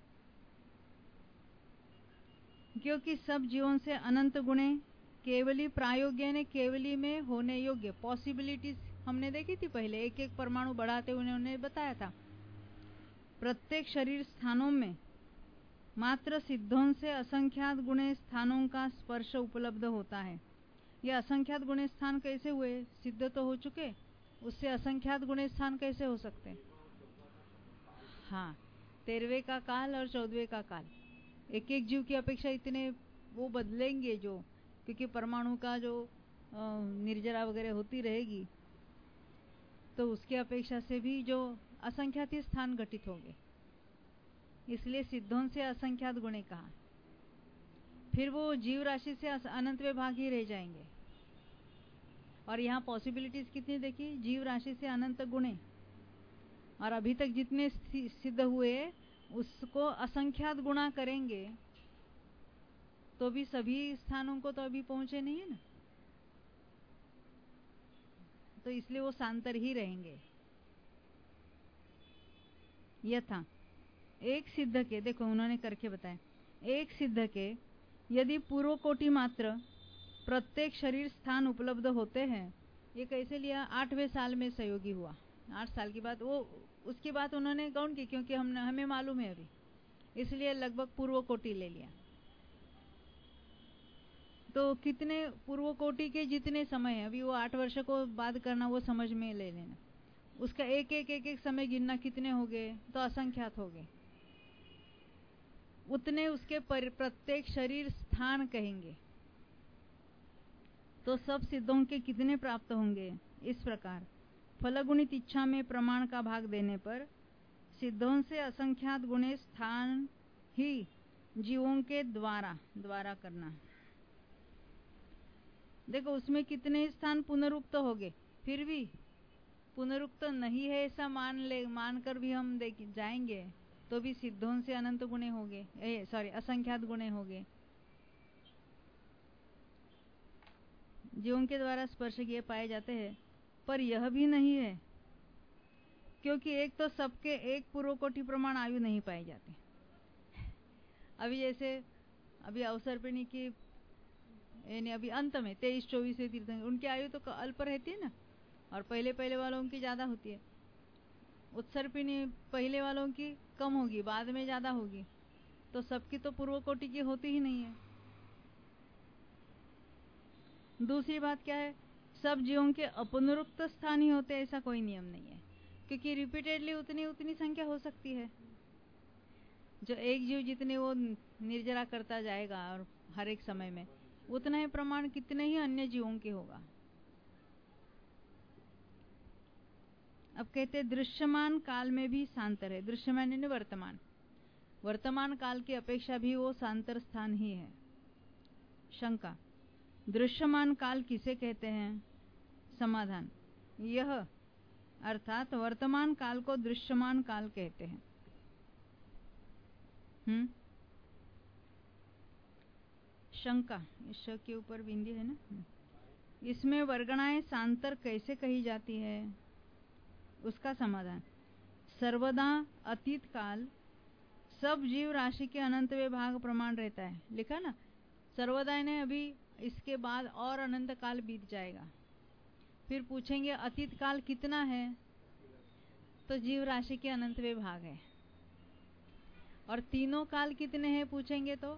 क्योंकि सब जीवों से अनंत गुणे केवली प्रायोग्य ने केवली में होने योग्य, पॉसिबिलिटीज हमने देखी थी पहले, एक एक परमाणु बढ़ाते हुए उन्होंने बताया था। प्रत्येक शरीर स्थानों में मात्र सिद्धों से असंख्यात गुणे स्थानों का स्पर्श उपलब्ध होता है। ये असंख्यात गुणे स्थान कैसे हुए? सिद्ध तो हो चुके, उससे असंख्यात गुणे स्थान कैसे हो सकते? हाँ, तेरहवें का काल और चौदहवें का काल, एक एक जीव की अपेक्षा इतने वो बदलेंगे, जो क्योंकि परमाणु का जो निर्जरा वगैरह होती रहेगी, तो उसकी अपेक्षा से भी जो असंख्यात स्थान घटित होंगे, इसलिए सिद्धों से असंख्यात गुणे कहा। फिर वो जीव राशि से अनंत विभाग ही रह जाएंगे। और यहाँ पॉसिबिलिटीज कितनी देखी? जीव राशि से अनंत गुणे, और अभी तक जितने सिद्ध हुए उसको असंख्यात गुणा करेंगे तो भी सभी स्थानों को तो अभी पहुंचे नहीं है ना, तो इसलिए वो सांतर ही रहेंगे। यथा एक सिद्ध के, देखो उन्होंने करके बताया, एक सिद्ध के यदि पूर्व कोटि मात्र प्रत्येक शरीर स्थान उपलब्ध होते हैं। ये कैसे लिया? आठवें साल में सहयोगी हुआ, आठ साल की बात, वो उसकी बात उन्होंने गौण की, क्योंकि हम हमें मालूम है अभी, इसलिए लगभग पूर्व कोटि ले लिया। तो कितने पूर्व कोटि के जितने समय है, अभी वो आठ वर्ष को बाद करना, वो समझ में ले लेना, उसका एक एक एक एक समय गिनना, कितने हो गए? तो असंख्यात हो गए, उतने उसके प्रत्येक शरीर स्थान कहेंगे। तो सब सिद्धों के कितने प्राप्त होंगे? इस प्रकार फलगुणित इच्छा में प्रमाण का भाग देने पर सिद्धों से असंख्यात गुणे स्थान ही जीवों के द्वारा द्वारा करना। देखो उसमें कितने स्थान पुनरुक्त हो गए, फिर भी पुनरुक्त नहीं है ऐसा मान ले मानकर भी हम देख जाएंगे तो भी सिद्धों से अनंत गुणे हो गए, सॉरी असंख्यात गुणे हो गए। जीवों के द्वारा स्पर्श किए पाए जाते हैं, पर यह भी नहीं है, क्योंकि एक तो सबके एक पूर्व कोटि प्रमाण आयु नहीं पाई जाती। अभी जैसे अभी अवसर्पिणी की यानी अभी अंत में तेईस चौबीस तीर्थंकर, उनकी आयु तो अल्प रहती है ना, और पहले पहले वालों की ज्यादा होती है। उत्सर्पिणी पहले वालों की कम होगी, बाद में ज्यादा होगी, तो सबकी तो पूर्व कोटि की होती ही नहीं है। दूसरी बात क्या है, सब जीवों के अपनुरुक्त स्थान ही होते, ऐसा कोई नियम नहीं है, क्योंकि रिपीटेडली उतनी उतनी संख्या हो सकती है। जो एक जीव जितने वो निर्जरा करता जाएगा और हर एक समय में उतना ही प्रमाण कितने ही अन्य जीवों के होगा। अब कहते दृश्यमान काल में भी सांतर है। दृश्यमान यानी वर्तमान, वर्तमान काल की अपेक्षा भी वो सांतर स्थान ही है। शंका, दृश्यमान काल किसे कहते हैं? समाधान, यह अर्थात वर्तमान काल को दृश्यमान काल कहते हैं। हम्म शंका, इस श के ऊपर बिंदी है ना, इसमें वर्गणाएं सांतर कैसे कही जाती है? उसका समाधान, सर्वदा अतीत काल सब जीव राशि के अनंत विभाग प्रमाण रहता है, लिखा ना, सर्वदा ने अभी इसके बाद और अनंत काल बीत जाएगा, फिर पूछेंगे अतीत काल कितना है, तो जीव राशि के अनंत विभाग है। और तीनों काल कितने हैं पूछेंगे तो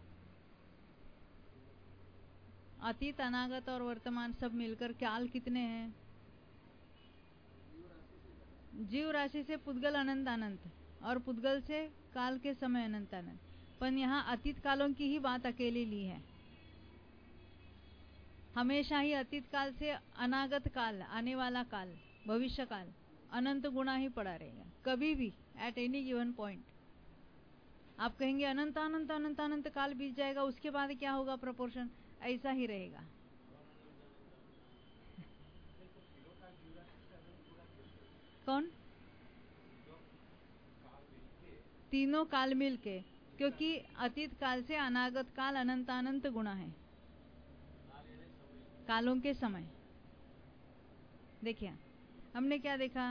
अतीत अनागत और वर्तमान सब मिलकर काल कितने हैं? जीव राशि से पुद्गल अनंत अनंत, और पुद्गल से काल के समय अनंत अनंत, पर यहाँ अतीत कालों की ही बात अकेले ली है। हमेशा ही अतीत काल से अनागत काल, आने वाला काल, भविष्य काल अनंत गुना ही पड़ा रहेगा, कभी भी एट एनी गिवन पॉइंट। आप कहेंगे अनंत अनंत अनंत अनंत काल बीत जाएगा, उसके बाद क्या होगा प्रोपोर्शन? ऐसा ही रहेगा। कौन? तीनों काल मिल के, क्योंकि अतीत काल से अनागत काल अनंत अनंत गुना है, कालों के समय। देखिए हमने क्या देखा,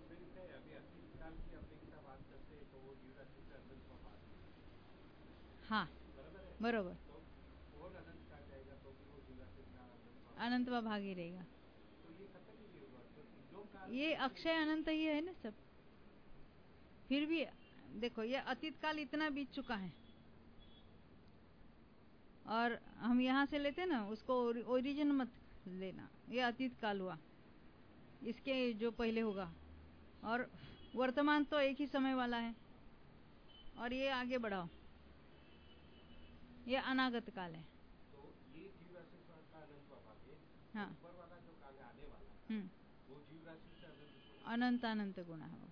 हाँ बरोबर, अनंत व भाग ही रहेगा। ये अक्षय अनंत ही है ना सब। फिर भी देखो ये अतीत काल इतना बीत चुका है, और हम यहाँ से लेते ना, उसको ओरिजिन मत लेना, ये अतीत काल हुआ, इसके जो पहले होगा। और वर्तमान तो एक ही समय वाला है, और ये आगे बढ़ाओ, ये अनागत काल है। तो ये जीव राशि का अनंत भाग है। हाँ, ऊपर वाला जो काल है आने वाला, हम्म, वो जीव राशि से अनंत अनंत अनंत गुणा है।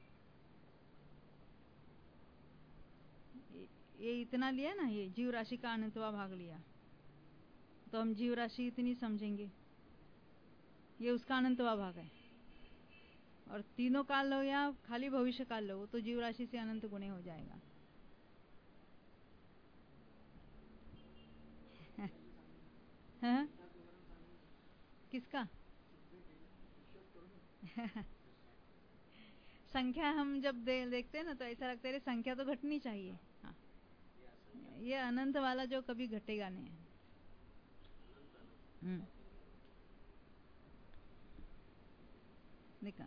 ये इतना लिया ना, ये जीव राशि का अनंतवा भाग लिया, तो हम जीव राशि इतनी समझेंगे, ये उसका अनंतवा भाग है। और तीनों काल लो या खाली भविष्य काल लो, तो जीव राशि से अनंत गुणे हो जाएगा। हाँ? किसका? संख्या हम जब दे, देखते हैं ना, तो ऐसा लगता है संख्या तो घटनी चाहिए। हाँ, ये अनंत वाला जो कभी घटेगा नहीं है। हम्म, देखा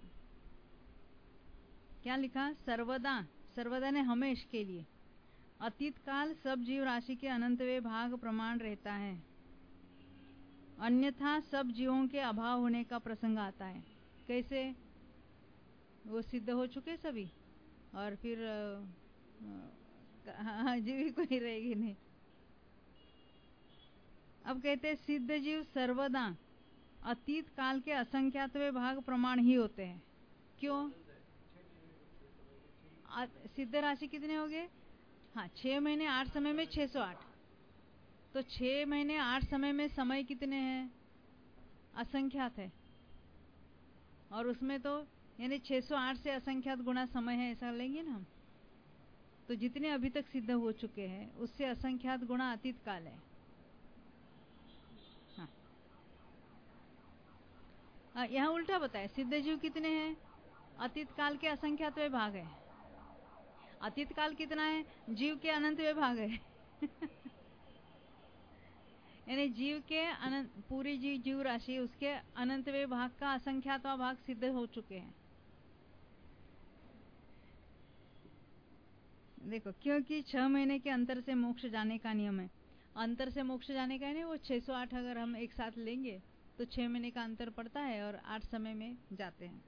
क्या लिखा? सर्वदा, सर्वदा ने हमेश के लिए। अतीत काल सब जीव राशि के अनंतवे भाग प्रमाण रहता है, अन्यथा सब जीवों के अभाव होने का प्रसंग आता है। कैसे? वो सिद्ध हो चुके सभी, और फिर हाँ, जीव ही कोई रहेगी नहीं। अब कहते हैं सिद्ध जीव सर्वदा अतीत काल के असंख्यातवे भाग प्रमाण ही होते हैं। क्यों? सिद्ध राशि कितने हो गए? हाँ, छह महीने आठ समय में छह सौ आठ, तो छह महीने आठ समय में समय कितने हैं? असंख्यात है, और उसमें तो यानी छह सौ आठ से असंख्यात गुणा समय है, ऐसा लेंगे ना हम। तो जितने अभी तक सिद्ध हो चुके हैं उससे असंख्यात गुणा अतीत काल है। हाँ, यहाँ उल्टा बताए, सिद्ध जीव कितने हैं? अतीत काल के असंख्यात भाग है। अतीत काल कितना है? जीव के अनंत भाग है। यानी जीव के अनंत, पूरी जीव जीव राशि उसके अनंतवे भाग का असंख्यातवा भाग सिद्ध हो चुके हैं। देखो, क्योंकि छह महीने के अंतर से मोक्ष जाने का नियम है। अंतर से मोक्ष जाने का नहीं, वो छह सौ आठ अगर हम एक साथ लेंगे तो छह महीने का अंतर पड़ता है और आठ समय में जाते हैं।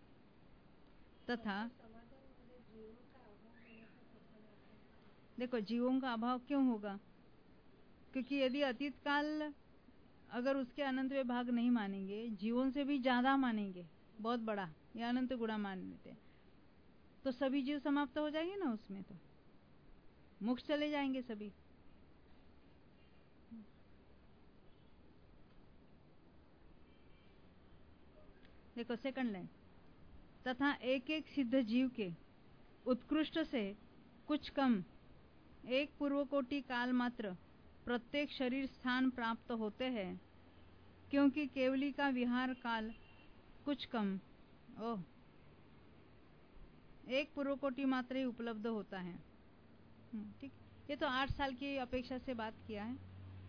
तथा देखो, जीवों का अभाव क्यों होगा? क्योंकि यदि अतीत काल अगर उसके अनंत वे भाग नहीं मानेंगे, जीवों से भी ज्यादा मानेंगे, बहुत बड़ा या अनंत गुणा मान लेते, तो सभी जीव समाप्त हो जाएंगे ना, उसमें तो मोक्ष चले जाएंगे सभी। देखो सेकंड लाइन, तथा एक एक सिद्ध जीव के उत्कृष्ट से कुछ कम एक पूर्वकोटि काल मात्र प्रत्येक शरीर स्थान प्राप्त होते हैं, क्योंकि केवली का विहार काल कुछ कम ओह एक पूर्वकोटि मात्र ही उपलब्ध होता है। ठीक, ये तो आठ साल की अपेक्षा से बात किया है।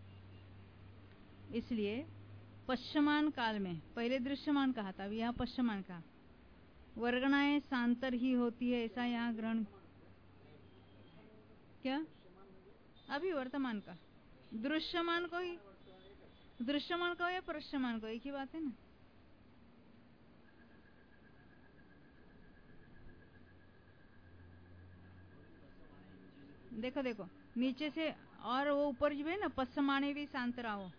इसलिए पश्चिमान काल में पहले दृश्यमान कहा था, अब यहाँ पश्चिमान का वर्गणाएं सांतर ही होती है, ऐसा यहाँ ग्रहण। क्या? अभी वर्तमान का दृश्यमान को ही, दृश्यमान को या पश्चिमान को, एक ही बात है ना। देखो देखो नीचे से, और वो ऊपर जो है ना पश्चिमाने भी सांतराओ,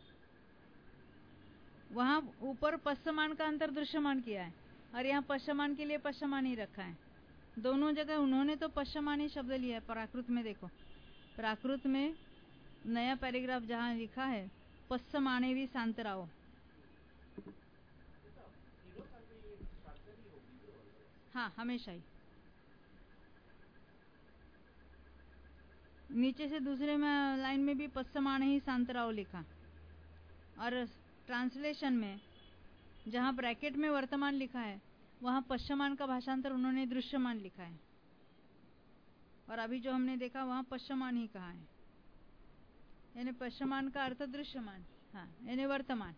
वहां ऊपर पश्चिमान का अंतर दृश्यमान किया है, और यहाँ पश्चिमान के लिए पश्चिमान ही रखा है। दोनों जगह उन्होंने तो पश्चिमानी शब्द लिया है। प्राकृत में देखो, प्राकृत में नया पैराग्राफ जहां लिखा है पश्चिमाने भी सांतराओ, हाँ हमेशा ही। नीचे से दूसरे में लाइन में भी पश्चिमाने ही सांतराओ लिखा, और ट्रांसलेशन में जहां ब्रैकेट में वर्तमान लिखा है वहां पश्चिमान का भाषांतर उन्होंने दृश्यमान लिखा है, और अभी जो हमने देखा वहां पश्चिमान ही कहा है, यानी पश्चिमान का अर्थ दृश्यमान, हाँ यानी वर्तमान।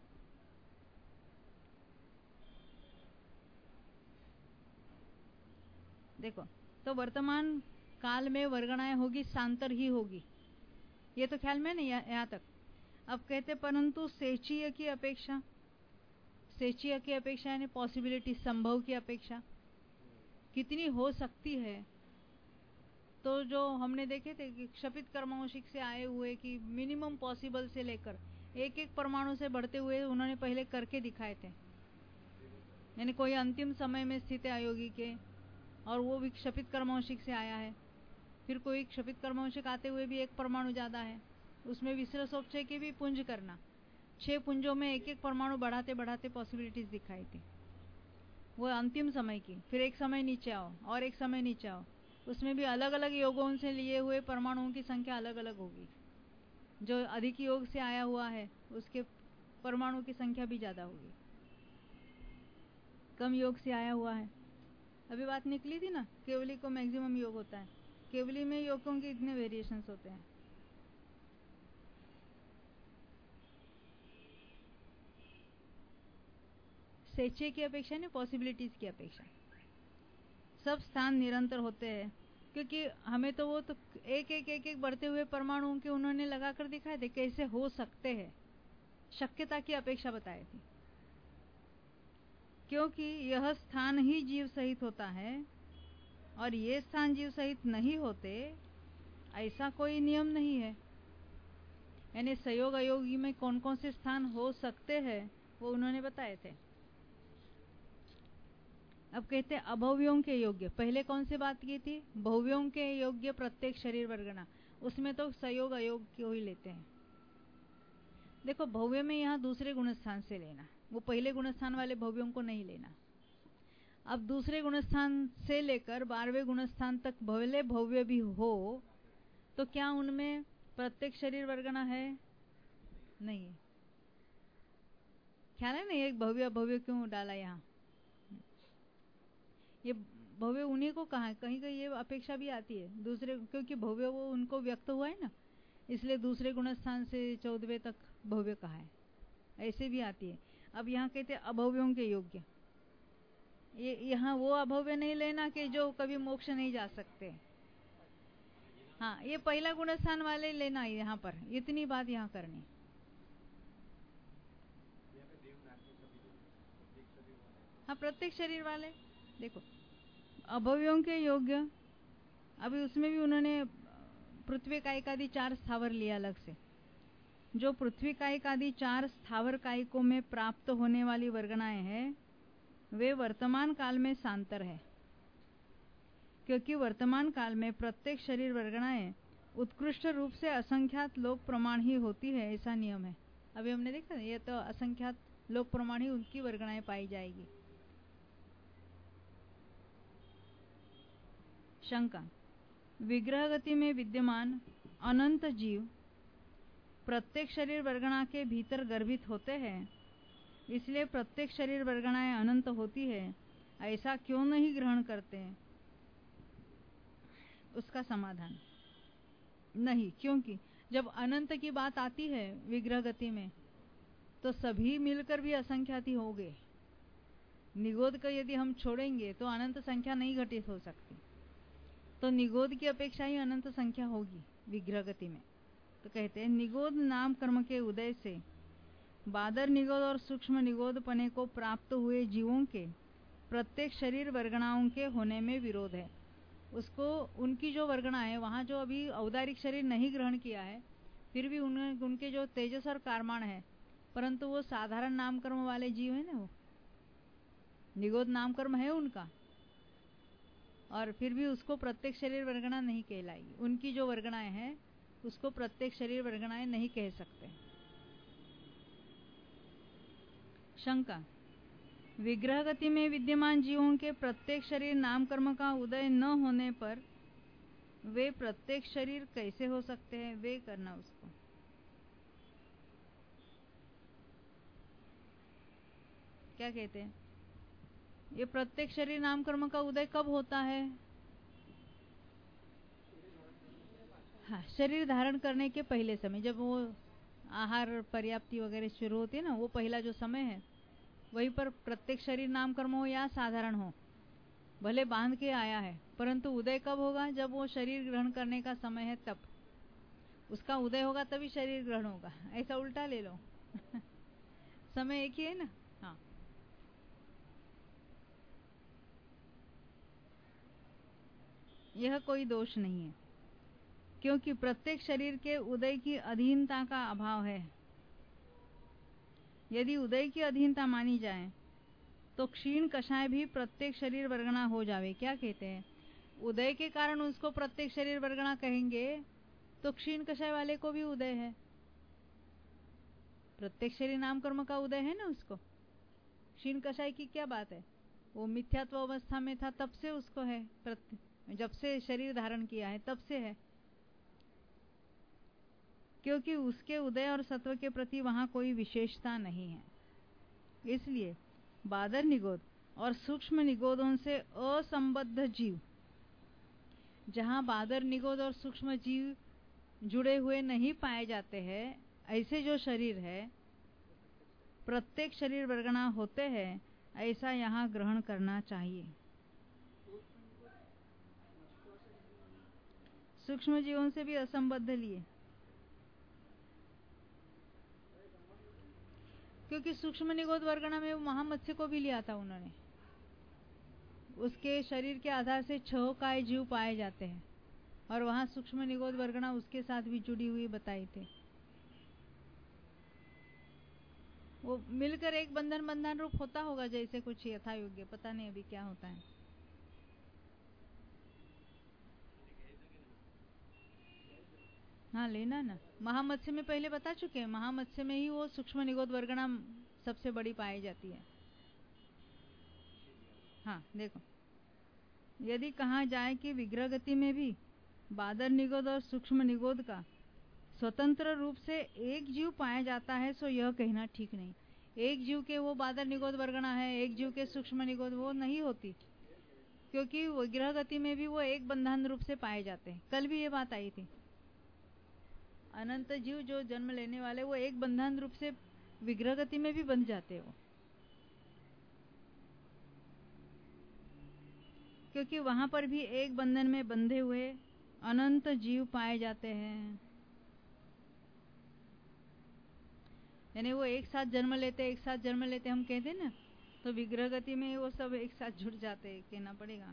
देखो, तो वर्तमान काल में वर्गणाएं होगी, सांतर ही होगी, ये तो ख्याल में नहीं यहाँ तक। अब कहते परंतु सेचीय की अपेक्षा, सेचीय की अपेक्षा यानी पॉसिबिलिटी, संभव की अपेक्षा कितनी हो सकती है। तो जो हमने देखे थे कि क्षपित कर्मांशिक से आए हुए कि मिनिमम पॉसिबल से लेकर एक एक परमाणु से बढ़ते हुए उन्होंने पहले करके दिखाए थे। यानी कोई अंतिम समय में स्थित है अयोगी के, और वो भी क्षपित कर्मांशिक से आया है। फिर कोई क्षपित कर्मांशिक आते हुए भी एक परमाणु ज्यादा है, उसमें विसरसोपचय के भी पुंज करना, छह पुंजों में एक एक परमाणु बढ़ाते बढ़ाते पॉसिबिलिटीज दिखाई थी वो अंतिम समय की। फिर एक समय नीचे आओ और एक समय नीचे आओ, उसमें भी अलग अलग योगों से लिए हुए परमाणुओं की संख्या अलग अलग होगी। जो अधिक योग से आया हुआ है उसके परमाणु की संख्या भी ज्यादा होगी, कम योग से आया हुआ है। अभी बात निकली थी ना, केवली को मैक्सिमम योग होता है, केवली में योगों के इतने वेरिएशंस होते हैं। सेचे की अपेक्षा नहीं, पॉसिबिलिटीज की अपेक्षा। सब स्थान निरंतर होते हैं, क्योंकि हमें तो वो तो एक एक एक एक बढ़ते हुए परमाणुओं के उन्होंने लगाकर दिखाए थे कैसे हो सकते हैं, शक्यता की अपेक्षा बताए थे। क्योंकि यह स्थान ही जीव सहित होता है और ये स्थान जीव सहित नहीं होते, ऐसा कोई नियम नहीं है। यानी संयोग अयोगी में कौन कौन से स्थान हो सकते हैं वो उन्होंने बताए थे। अब कहते हैं अभव्यों के योग्य। पहले कौन सी बात की थी? भव्यों के योग्य प्रत्येक शरीर वर्गना, उसमें तो संयोग अयोग को ही लेते हैं। देखो भव्य में यहाँ दूसरे गुणस्थान से लेना, वो पहले गुणस्थान वाले भव्यों को नहीं लेना। अब दूसरे गुणस्थान से लेकर बारहवें गुणस्थान तक भले भव्य भी हो तो क्या उनमें प्रत्येक शरीर वर्गना है? नहीं। ख्याल है ना, एक भव्य भव्य क्यों डाला यहाँ? ये भव्य उन्हीं को कहा है, कहीं कहीं ये अपेक्षा भी आती है दूसरे, क्योंकि भव्य वो उनको व्यक्त हुआ है ना, इसलिए दूसरे गुणस्थान से चौदहवें तक भव्य कहा है, ऐसे भी आती है। अब यहाँ कहते हैं अभव्यों के योग्य। ये यहाँ वो अभव्य नहीं लेना कि जो कभी मोक्ष नहीं जा सकते। हाँ, ये पहला गुणस्थान वाले लेना है यहाँ पर, इतनी बात यहाँ करनी। हाँ, प्रत्येक शरीर वाले। देखो अभव्यों के योग्य, अभी उसमें भी उन्होंने पृथ्वी कायिक आदि चार स्थावर लिया अलग से। जो पृथ्वी कायिक आदि चार स्थावर कायिकों में प्राप्त होने वाली वर्गनाएं हैं वे वर्तमान काल में सांतर है, क्योंकि वर्तमान काल में प्रत्येक शरीर वर्गनाएं उत्कृष्ट रूप से असंख्यात लोक प्रमाण ही होती है, ऐसा नियम है। अभी हमने देखा ये तो असंख्यात लोक प्रमाण ही उनकी वर्गनाएं पाई जाएगी। शंका, विग्रह गति में विद्यमान अनंत जीव प्रत्येक शरीर वर्गना के भीतर गर्भित होते हैं, इसलिए प्रत्येक शरीर वर्गनाएं अनंत होती है, ऐसा क्यों नहीं ग्रहण करते? उसका समाधान नहीं, क्योंकि जब अनंत की बात आती है विग्रह गति में तो सभी मिलकर भी असंख्यात ही होंगे। निगोद का यदि हम छोड़ेंगे तो अनंत संख्या नहीं घटित हो सकती, तो निगोद की अपेक्षा ही अनंत संख्या होगी विग्रह गति में। तो कहते हैं निगोद नाम कर्म के उदय से बादर निगोद और सूक्ष्म निगोद पने को प्राप्त हुए जीवों के प्रत्येक शरीर वर्गणाओं के होने में विरोध है। उसको उनकी जो वर्गणा है, वहां जो अभी औदारिक शरीर नहीं ग्रहण किया है, फिर भी उन, उनके जो तेजस और कारमाण है, परंतु वो साधारण नामकर्म वाले जीव है ना, वो निगोद नामकर्म है उनका, और फिर भी उसको प्रत्येक शरीर वर्गणा नहीं कहलाएगी। उनकी जो वर्गणाएं हैं उसको प्रत्येक शरीर वर्गणाएं नहीं कह सकते। शंका, विग्रह गति में विद्यमान जीवों के प्रत्येक शरीर नाम कर्म का उदय न होने पर वे प्रत्येक शरीर कैसे हो सकते हैं? वे करना उसको। क्या कहते हैं? ये प्रत्येक शरीर नाम कर्म का उदय कब होता है? हाँ, शरीर धारण करने के पहले समय, जब वो आहार पर्याप्ति वगैरह शुरू होती है ना, वो पहला जो समय है वहीं पर प्रत्येक शरीर नाम कर्म हो या साधारण हो, भले बांध के आया है, परंतु उदय कब होगा? जब वो शरीर ग्रहण करने का समय है तब। उसका उदय होगा तभी शरीर ग्रहण होगा, ऐसा उल्टा ले लो। समय एक ही है ना। हाँ, यह कोई दोष नहीं है, क्योंकि प्रत्येक शरीर के उदय की अधीनता का अभाव है। यदि उदय की अधीनता मानी जाए तो क्षीण कषाय भी प्रत्येक शरीर वर्गणा हो जावे। क्या कहते हैं, उदय के कारण उसको प्रत्येक शरीर वर्गणा कहेंगे तो क्षीण कषाय वाले को भी उदय है। प्रत्येक शरीर नाम कर्म का उदय है ना उसको। क्षीण कषाय की क्या बात है, वो मिथ्यात्व अवस्था में था तब से उसको है, जब से शरीर धारण किया है तब से है, क्योंकि उसके उदय और सत्व के प्रति वहां कोई विशेषता नहीं है। इसलिए बादर निगोद और सूक्ष्म निगोदों से असंबद्ध जीव, जहां बादर निगोद और सूक्ष्म जीव जुड़े हुए नहीं पाए जाते हैं, ऐसे जो शरीर है प्रत्येक शरीर वर्गणा होते हैं, ऐसा यहाँ ग्रहण करना चाहिए। सूक्ष्म जीवों से भी असंबद्ध लिए, क्योंकि सूक्ष्म निगोद वर्गणा में महामत्स्य को भी लिया था उन्होंने। उसके शरीर के आधार से छह काय जीव पाए जाते हैं और वहां सूक्ष्म निगोद वर्गणा उसके साथ भी जुड़ी हुई बताई थे। वो मिलकर एक बंधन बंधन रूप होता होगा, जैसे कुछ यथा योग्य, पता नहीं अभी क्या होता है। हाँ, लेना ना, महामत्स्य में पहले बता चुके हैं, महामत्स्य में ही वो सूक्ष्म निगोद वर्गणा सबसे बड़ी पाई जाती है। हाँ देखो, यदि कहा जाए कि विग्रह गति में भी बादर निगोद और सूक्ष्म निगोद का स्वतंत्र रूप से एक जीव पाया जाता है, सो यह कहना ठीक नहीं। एक जीव के वो बादर निगोद वर्गणा है, एक जीव के सूक्ष्म निगोद, वो नहीं होती, क्योंकि विग्रह गति में भी वो एक बंधन रूप से पाए जाते हैं। कल भी ये बात आई थी, अनंत जीव जो जन्म लेने वाले वो एक बंधन रूप से विग्रह गति में भी बंध जाते हैं वो, क्योंकि वहां पर भी एक बंधन में बंधे हुए अनंत जीव पाए जाते हैं। यानी वो एक साथ जन्म लेते एक साथ जन्म लेते हम कहते ना, तो विग्रह गति में वो सब एक साथ जुड़ जाते, कहना पड़ेगा।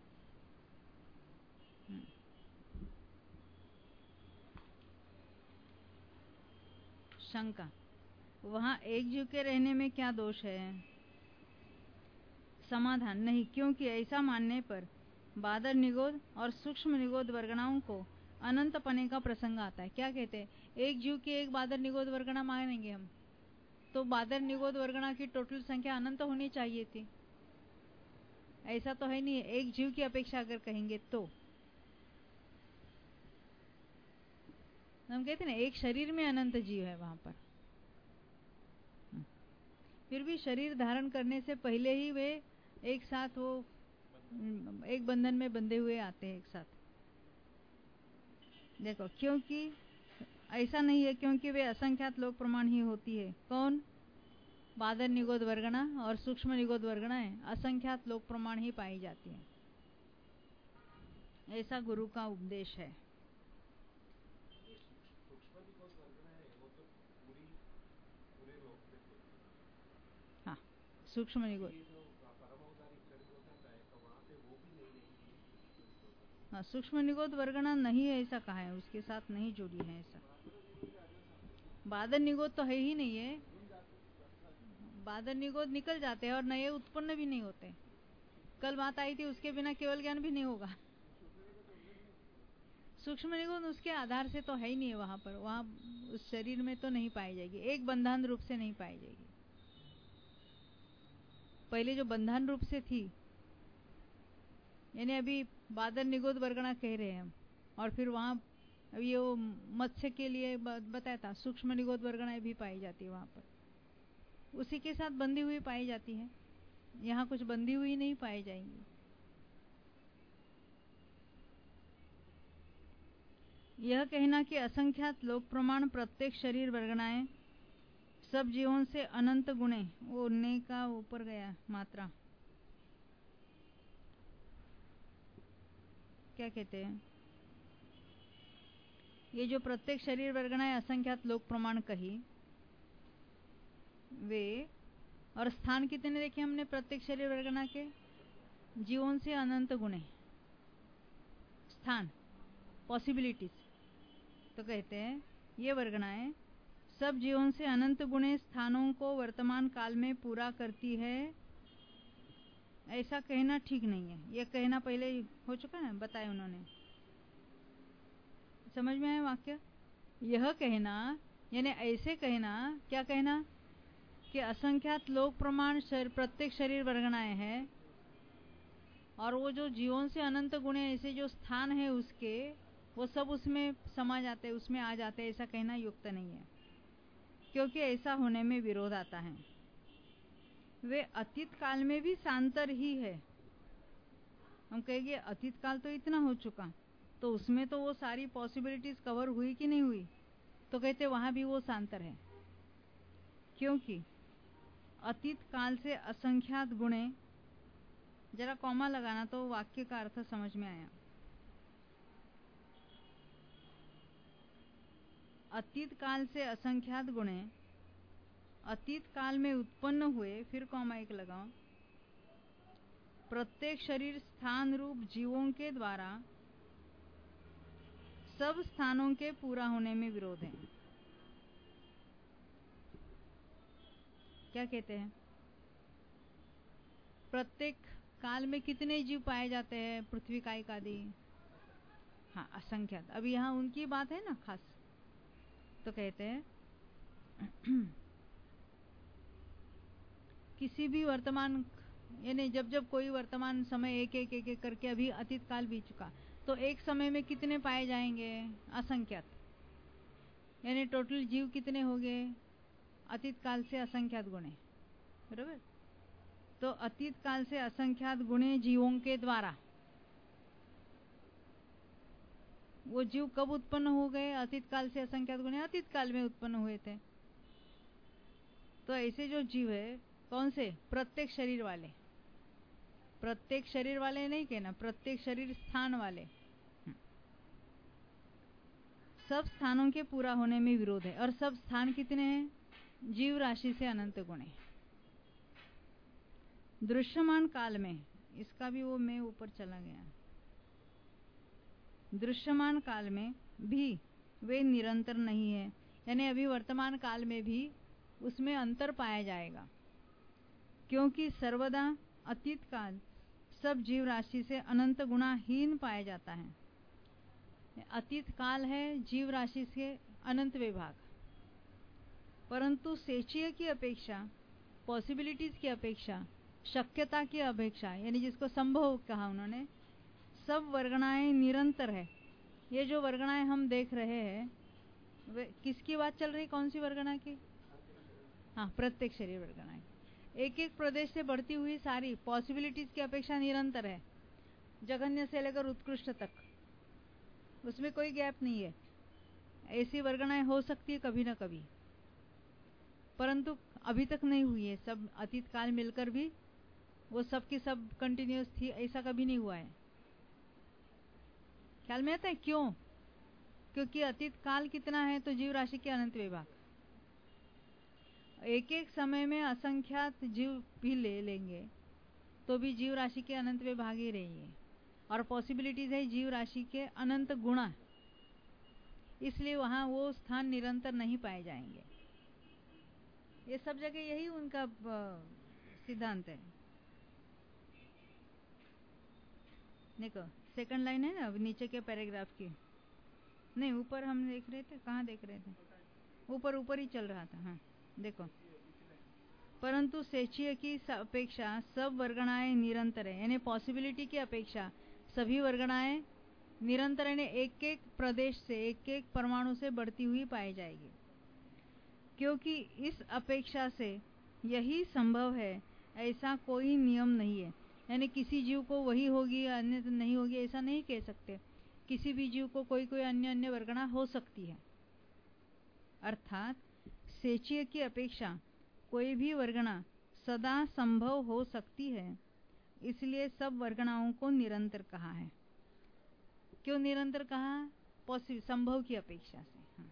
शंका, वहां एक जीव के रहने में क्या दोष है? समाधान, नहीं, क्योंकि ऐसा मानने पर बादर निगोद और सूक्ष्म निगोद वर्गणाओं को अनंत पने का प्रसंग आता है। क्या कहते हैं, एक जीव की एक बादर निगोद वर्गणा मानेंगे हम, तो बादर निगोद वर्गणा की टोटल संख्या अनंत होनी चाहिए थी। ऐसा तो है नहीं, एक जीव की अपेक्षा अगर कहेंगे तो हम कहते हैं ना, एक शरीर में अनंत जीव है वहां पर। फिर भी शरीर धारण करने से पहले ही वे एक साथ वो एक बंधन में बंधे हुए आते हैं एक साथ। देखो, क्योंकि ऐसा नहीं है, क्योंकि वे असंख्यात लोक प्रमाण ही होती है। कौन? बादर निगोद वर्गणा और सूक्ष्म निगोद वर्गणाएं असंख्यात लोक प्रमाण ही पाई जाती है, ऐसा गुरु का उपदेश है। हाँ, सूक्ष्म निगोद, हाँ, सूक्ष्म निगोद वर्गणा नहीं है ऐसा कहा है, उसके साथ नहीं जुड़ी है ऐसा। बादर निगोद तो है ही नहीं है, बादर निगोद निकल जाते हैं और नए उत्पन्न भी नहीं होते। कल बात आई थी, उसके बिना केवल ज्ञान भी नहीं होगा। सूक्ष्म निगोद उसके आधार से तो है ही नहीं है वहां पर, वहां उस शरीर में तो नहीं पाई जाएगी, एक बंधन रूप से नहीं पाई जाएगी। पहले जो बंधन रूप से थी, यानी अभी बादर निगोद वर्गणा कह रहे हैं हम, और फिर वहां ये वो मत्स्य के लिए बताया था, सूक्ष्म निगोद वर्गणाएं भी पाई जाती है वहां पर, उसी के साथ बंधी हुई पाई जाती है। यहाँ कुछ बंधी हुई नहीं पाई जाएंगी। यह कहना कि असंख्यात लोक प्रमाण प्रत्येक शरीर वर्गणाएं सब जीवों से अनंत गुणे, वो उन्ने का ऊपर गया मात्रा, क्या कहते हैं, ये जो प्रत्येक शरीर वर्गणाएं असंख्यात लोक प्रमाण कही वे, और स्थान कितने देखे हमने प्रत्येक शरीर वर्गणा के? जीवों से अनंत गुणे स्थान, पॉसिबिलिटीज। तो कहते हैं ये वर्गणाएं सब जीवों से अनंत गुणे स्थानों को वर्तमान काल में पूरा करती है। ऐसा कहना ठीक नहीं है, यह कहना पहले हो चुका है, बताया उन्होंने। समझ में आया वाक्य? यह कहना यानी ऐसे कहना, क्या कहना कि असंख्यात लोक प्रमाण शर, प्रत्येक शरीर वर्गणाएं हैं और वो जो जीवों से अनंत गुणे ऐसे जो स्थान है उसके, वो सब उसमें समा जाते हैं, उसमें आ जाते हैं, ऐसा कहना युक्त नहीं है, क्योंकि ऐसा होने में विरोध आता है। वे अतीत काल में भी सांतर ही है। हम कहेंगे अतीत काल तो इतना हो चुका, तो उसमें तो वो सारी पॉसिबिलिटीज कवर हुई कि नहीं हुई? तो कहते वहां भी वो सांतर है, क्योंकि अतीत काल से असंख्यात गुणे, जरा कॉमा लगाना तो वाक्य का अर्थ समझ में आया। अतीत काल से असंख्यात गुणे अतीत काल में उत्पन्न हुए, फिर कॉमा एक लगाओ, प्रत्येक शरीर स्थान रूप जीवों के द्वारा सब स्थानों के पूरा होने में विरोध है। क्या कहते हैं? प्रत्येक काल में कितने जीव पाए जाते हैं? पृथ्वी कायिक आदि, हाँ असंख्यात। अभी यहाँ उनकी बात है ना खास, तो कहते हैं किसी भी वर्तमान, यानी जब जब कोई वर्तमान समय एक एक एक एक करके, अभी अतीत काल बीत चुका, तो एक समय में कितने पाए जाएंगे? असंख्यात। यानी टोटल जीव कितने हो गए? अतीत काल से असंख्यात गुणे, बराबर। तो अतीत काल से असंख्यात गुणे जीवों के द्वारा, वो जीव कब उत्पन्न हो गए? अतीत काल से असंख्यात गुणे अतीत काल में उत्पन्न हुए थे। तो ऐसे जो जीव है, कौन से? प्रत्येक शरीर वाले। प्रत्येक शरीर वाले नहीं कहना, प्रत्येक शरीर स्थान वाले। सब स्थानों के पूरा होने में विरोध है। और सब स्थान कितने हैं? जीव राशि से अनंत गुणे। दृश्यमान काल में, इसका भी वो मैं ऊपर चला गया, दृश्यमान काल में भी वे निरंतर नहीं है। यानी अभी वर्तमान काल में भी उसमें अंतर पाया जाएगा, क्योंकि सर्वदा अतीत काल सब जीव राशि से अनंत गुणाहीन पाया जाता है। अतीत काल है जीव राशि से अनंत विभाग, परंतु सेचीय की अपेक्षा, पॉसिबिलिटीज की अपेक्षा, शक्यता की अपेक्षा, यानी जिसको संभव कहा उन्होंने, सब वर्गणाएं निरंतर है। ये जो वर्गणाएं हम देख रहे हैं, वे किसकी बात चल रही? कौन सी वर्गणा की? हाँ, प्रत्येक शरीर वर्गणाएं एक एक प्रदेश से बढ़ती हुई सारी पॉसिबिलिटीज की अपेक्षा निरंतर है, जघन्य से लेकर उत्कृष्ट तक, उसमें कोई गैप नहीं है। ऐसी वर्गणाएं हो सकती है कभी ना कभी, परंतु अभी तक नहीं हुई है। सब अतीत काल मिलकर भी वो सब की सब कंटिन्यूअस थी, ऐसा कभी नहीं हुआ है। ख्याल में आता है क्यों? क्योंकि अतीत काल कितना है? तो जीव राशि के अनंत विभाग, एक एक समय में असंख्यात जीव भी ले लेंगे तो भी जीव राशि के अनंत विभाग ही रहेंगे। और पॉसिबिलिटीज है जीव राशि के अनंत गुणा, इसलिए वहां वो स्थान निरंतर नहीं पाए जाएंगे। ये सब जगह यही उनका सिद्धांत है। देखो सेकंड लाइन है ना नीचे के पैराग्राफ की, नहीं ऊपर हम देख रहे थे, कहाँ देख रहे थे? ऊपर ऊपर ही चल रहा था। हाँ देखो, परंतु सेचीय की अपेक्षा सब वर्गणाएं निरंतर है। यानी पॉसिबिलिटी की अपेक्षा सभी वर्गणाएं निरंतर, यानी एक एक प्रदेश से, एक एक परमाणु से बढ़ती हुई पाई जाएगी, क्योंकि इस अपेक्षा से यही संभव है, ऐसा कोई नियम नहीं है। यानी किसी जीव को वही होगी अन्य नहीं होगी ऐसा नहीं कह सकते। किसी भी जीव को कोई कोई अन्य अन्य वर्गणा हो सकती है। अर्थात सेचीय की अपेक्षा कोई भी वर्गणा सदा संभव हो सकती है, इसलिए सब वर्गणाओं को निरंतर कहा है। क्यों निरंतर कहा? पॉसिबल संभव की अपेक्षा से। हाँ।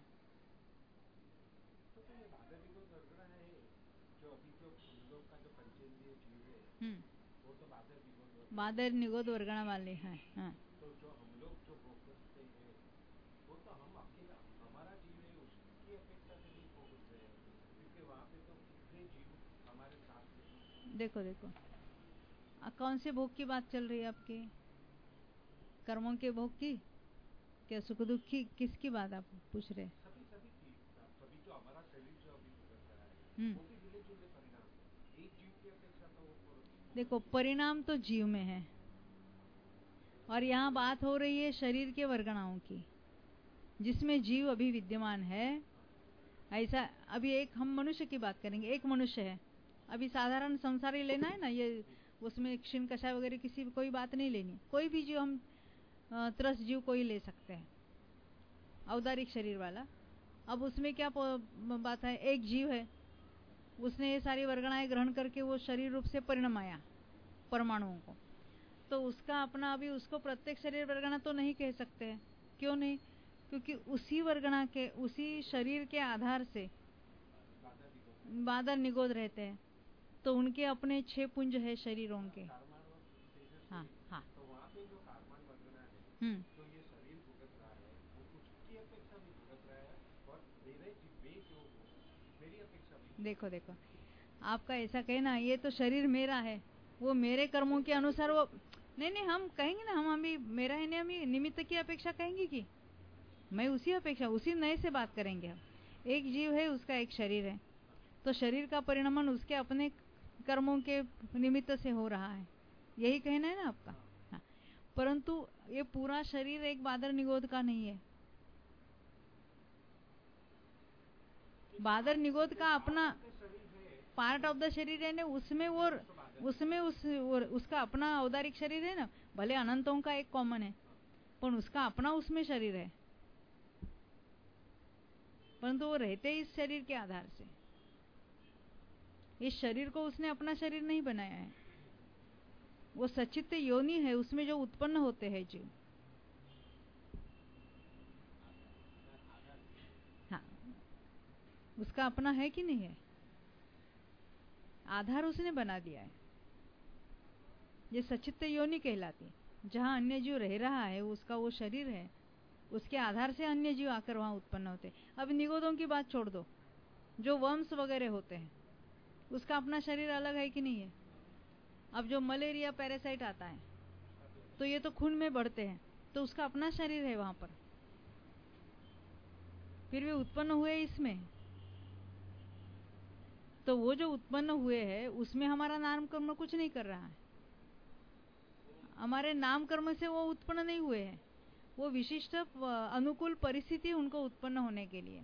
तो ये बादर निगोद वर्गणा है जो अभी जो हम लोग का जो पंचेंद्रिय जीव है वो तो बादर निगोद बादर निगोद वर्गणा वाले हैं। हाँ। तो जो हम लोग जो भोगते हैं वो तो हम अकेला हमारा जीव है उसकी अपेक्षा से नहीं भोग रहे हैं क्योंकि वहाँ पे तो कितने जीव हमारे साथ हैं। देखो देखो कौन से भोग की बात चल रही है आपके? कर्मों के भोग की, क्या सुख दुख की, किसकी बात आप पूछ रहे हैं? सभी सभी की सभी जो हमारा शरीर जो अभी भुगत रहा है वो भी मिले जुले परिणाम है। एक जीव की अपेक्षा तो वो देखो परिणाम तो जीव में है और यहाँ बात हो रही है शरीर के वर्गणाओं की जिसमें जीव अभी विद्यमान है। ऐसा अभी एक हम मनुष्य की बात करेंगे, एक मनुष्य है अभी साधारण संसारी लेना है ना, ये उसमें क्षीण कषाय वगैरह किसी कोई बात नहीं लेनी। कोई भी जीव हम त्रस जीव कोई ले सकते हैं औदारिक शरीर वाला। अब उसमें क्या बात है, एक जीव है उसने ये सारी वर्गणाएं ग्रहण करके वो शरीर रूप से परिणमाया परमाणुओं को, तो उसका अपना अभी उसको प्रत्येक शरीर वर्गणा तो नहीं कह सकते हैं। क्यों नहीं? क्योंकि उसी वर्गणा के उसी शरीर के आधार से बादर निगोद रहते हैं तो उनके अपने छह पुंज है शरीरों के। हाँ हाँ तो वहाँ पे जो कार्बन वर्गणा है हम्म तो ये शरीर भुगत रहा है वो उसकी अपेक्षा भी भुगत रहा है और मेरे मैं जो हूँ मेरी अपेक्षा भी। देखो देखो आपका ऐसा कहना ये तो शरीर मेरा है वो मेरे कर्मों के अनुसार वो नहीं नहीं हम कहेंगे ना, हम अभी मेरा है नहीं, हम निमित्त की अपेक्षा कहेंगे कि मैं उसी अपेक्षा उसी नए से बात करेंगे। हम एक जीव है उसका एक शरीर है तो शरीर का परिणमन उसके अपने कर्मों के निमित्त से हो रहा है, यही कहना है ना आपका। हाँ। परंतु ये पूरा शरीर एक बादर निगोद का नहीं है। बादर निगोद का अपना पार्ट ऑफ द शरीर है ना, उसमें वो उसमें उस उसका अपना औदारिक शरीर है ना, भले अनंतों का एक कॉमन है पर उसका अपना उसमें शरीर है, परंतु वो रहते इस शरीर के आधार से। इस शरीर को उसने अपना शरीर नहीं बनाया है, वो सच्चित योनि है उसमें जो उत्पन्न होते हैं जीव। हाँ उसका अपना है कि नहीं है, आधार उसने बना दिया है। ये सच्चित योनि कहलाती है, जहाँ अन्य जीव रह रहा है उसका वो शरीर है, उसके आधार से अन्य जीव आकर वहां उत्पन्न होते। अब निगोदों की बात छोड़ दो, जो वर्म्स वगैरह होते हैं उसका अपना शरीर अलग है कि नहीं है। अब जो मलेरिया पैरासाइट आता है तो ये तो खून में बढ़ते हैं तो उसका अपना शरीर है वहां पर, फिर भी उत्पन्न हुए इसमें। तो वो जो उत्पन्न हुए हैं उसमें हमारा नाम कर्म कुछ नहीं कर रहा है, हमारे नाम कर्म से वो उत्पन्न नहीं हुए हैं, वो विशिष्ट अनुकूल परिस्थिति उनको उत्पन्न होने के लिए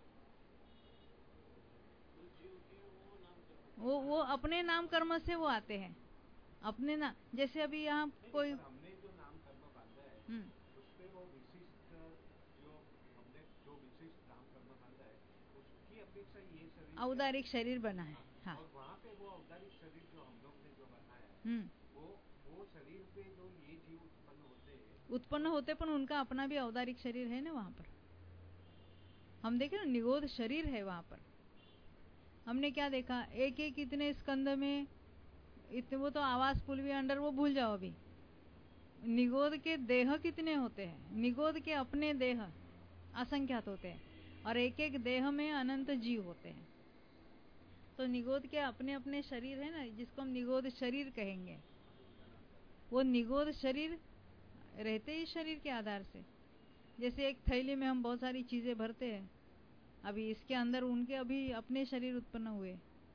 वो वो अपने नाम कर्म से वो आते हैं अपने ना। जैसे अभी यहाँ कोई हमने जो नाम कर्म बांधा है उसपे वो विशिष्ट जो हमने जो विशिष्ट नाम कर्म बांधा है उसकी अपेक्षा ये शरीर औदारिक शरीर बना है। हाँ और वहाँ पे वो औदारिक शरीर जो हम लोग ने जो बनाया है वो वो शरीर पे जो ये जीव उत्पन्न होते हैं उत्पन्न होते पर उनका अपना भी औदारिक शरीर है ना वहां पर। हम देखे ना निगोद शरीर है वहां पर। हमने क्या देखा, एक एक इतने स्कंद में इतने, वो तो आवास पुलवी अंडर वो भूल जाओ। अभी निगोद के देह कितने होते हैं, निगोद के अपने देह असंख्यात होते हैं और एक एक देह में अनंत जीव होते हैं। तो निगोद के अपने अपने शरीर है ना, जिसको हम निगोद शरीर कहेंगे, वो निगोद शरीर रहते ही शरीर के आधार से। जैसे एक थैली में हम बहुत सारी चीजें भरते हैं, अभी इसके अंदर उनके अभी अपने शरीर उत्पन्न हुए।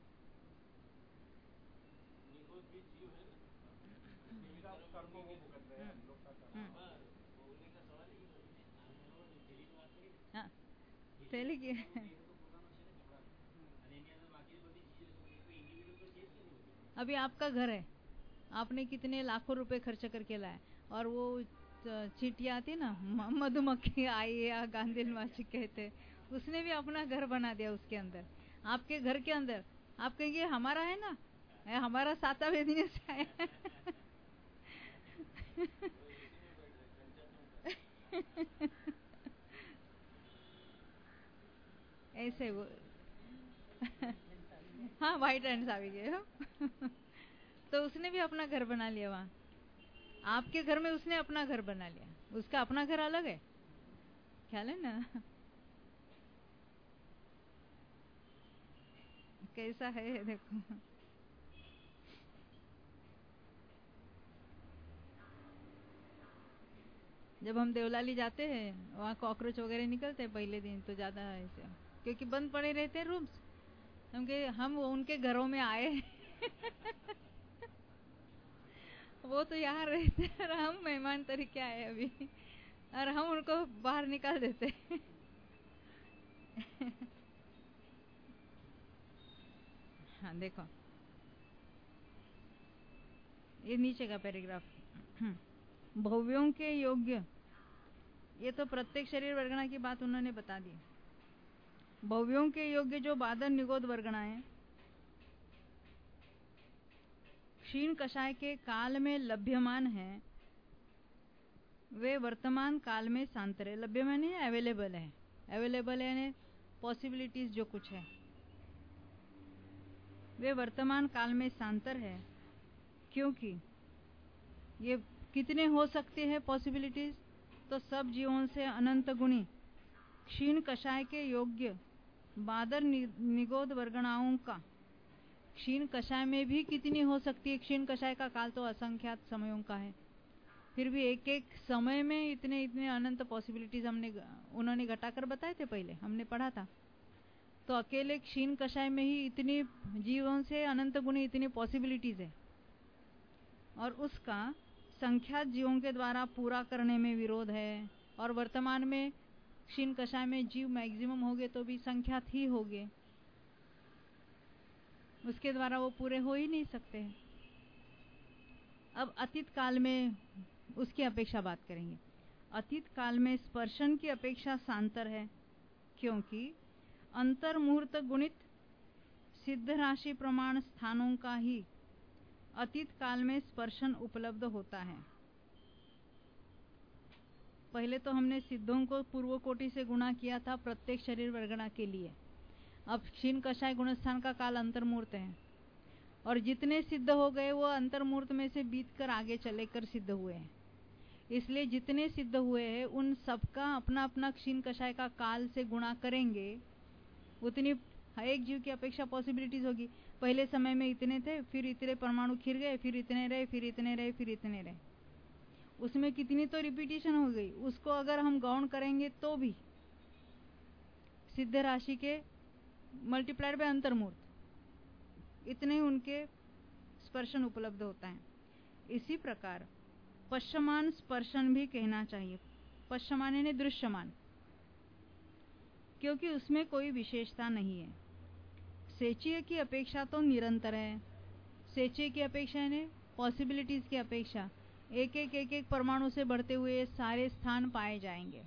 हाँ थैली की अभी आपका घर है, आपने कितने लाखों रुपए खर्च करके लाए और वो चीटी आती ना, मधुमक्खी आई या गांधी माची कहते, उसने भी अपना घर बना दिया उसके अंदर। आपके घर के अंदर आप कहेंगे हमारा है ना, है हमारा साता वेदने से आया ऐसे वो हाँ व्हाइट हैंड्स आ गए हो तो उसने भी अपना घर बना लिया वहाँ। आपके घर में उसने अपना घर बना लिया, उसका अपना घर अलग है, ख्याल है ना कैसा है देखो। जब हम देवलाली जाते हैं वहाँ कॉकरोच वगैरह निकलते हैं पहले दिन तो ज्यादा ऐसे, क्योंकि बंद पड़े रहते हैं रूम्स, क्योंकि हम उनके घरों में आए वो तो यहाँ रहते हैं और हम मेहमान तरीके आए अभी और हम उनको बाहर निकाल देते हाँ देखो ये नीचे का पैराग्राफ, भव्यों के योग्य, ये तो प्रत्येक शरीर वर्गणा की बात उन्होंने बता दी। भव्यों के योग्य जो बादर निगोद वर्गणाएं क्षीण कषाय के काल में लभ्यमान है, वे वर्तमान काल में सांतर है। लभ्यमान है अवेलेबल है, अवेलेबल है पॉसिबिलिटीज जो कुछ है, वे वर्तमान काल में सांतर है। क्योंकि ये कितने हो सकते हैं पॉसिबिलिटीज, तो सब जीवों से अनंत गुणी क्षीण कषाय के योग्य बादर निगोद वर्गणाओं का, क्षीण कषाय में भी कितनी हो सकती है, क्षीण कषाय का काल तो असंख्यात समयों का है, फिर भी एक एक समय में इतने इतने अनंत पॉसिबिलिटीज हमने उन्होंने घटाकर बताए थे, पहले हमने पढ़ा था। तो अकेले क्षीण कषाय में ही इतनी जीवों से अनंत गुणी इतनी पॉसिबिलिटीज है, और उसका संख्यात जीवों के द्वारा पूरा करने में विरोध है। और वर्तमान में क्षीण कषाय में जीव मैक्सिमम हो गए तो भी संख्यात ही हो गए, उसके द्वारा वो पूरे हो ही नहीं सकते। अब अतीत काल में उसकी अपेक्षा बात करेंगे। अतीत काल में स्पर्शन की अपेक्षा सांतर है, क्योंकि अंतर्मुहूर्त गुणित सिद्ध राशि प्रमाण स्थानों का ही अतीत काल में स्पर्शन उपलब्ध होता है। पहले तो हमने सिद्धों को पूर्व कोटि से गुणा किया था प्रत्येक शरीर वर्गणा के लिए। अब क्षीण कषाय गुणस्थान का काल अंतर्मूर्त है, और जितने सिद्ध हो गए वो अंतर्मूर्त में से बीतकर आगे चले कर सिद्ध हुए हैं। इसलिए जितने सिद्ध हुए हैं उन सबका अपना अपना क्षीण कषाय का काल से गुणा करेंगे, उतनी एक जीव की अपेक्षा पॉसिबिलिटीज होगी। पहले समय में इतने थे, फिर इतने परमाणु खिर गए, फिर इतने रहे, फिर इतने रहे, फिर इतने रहे, उसमें कितनी तो रिपीटिशन हो गई। उसको अगर हम गौण करेंगे तो भी सिद्ध राशि के मल्टीप्लाइड बाय अंतर्मूर्त, इतने उनके स्पर्शन उपलब्ध होता है। इसी प्रकार पश्यमान स्पर्शन भी कहना चाहिए। पश्यमान यानी दृश्यमान, क्योंकि उसमें कोई विशेषता नहीं है। सेचीय की अपेक्षा तो निरंतर है। सेचीय की अपेक्षा यानी पॉसिबिलिटीज की अपेक्षा एक एक एक एक परमाणु से बढ़ते हुए सारे स्थान पाए जाएंगे।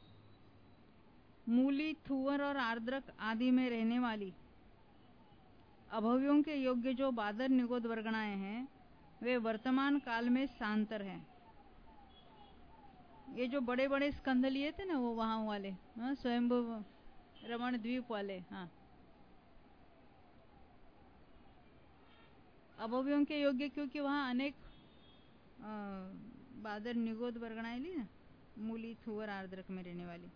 मूली, थुवर और आर्द्रक आदि में रहने वाली अभव्यों के योग्य जो बादर निगोद वर्गणाएं हैं, वे वर्तमान काल में सांतर हैं। ये जो बड़े बड़े स्कंद लिए थे ना वो वहां वाले, हाँ, स्वयंभू रमण द्वीप वाले, हाँ, अभव्यों के योग्य, क्योंकि वहां अनेक आ, बादर निगोद वर्गणाएं ली ना, मूली, थुवर, आर्द्रक में रहने वाली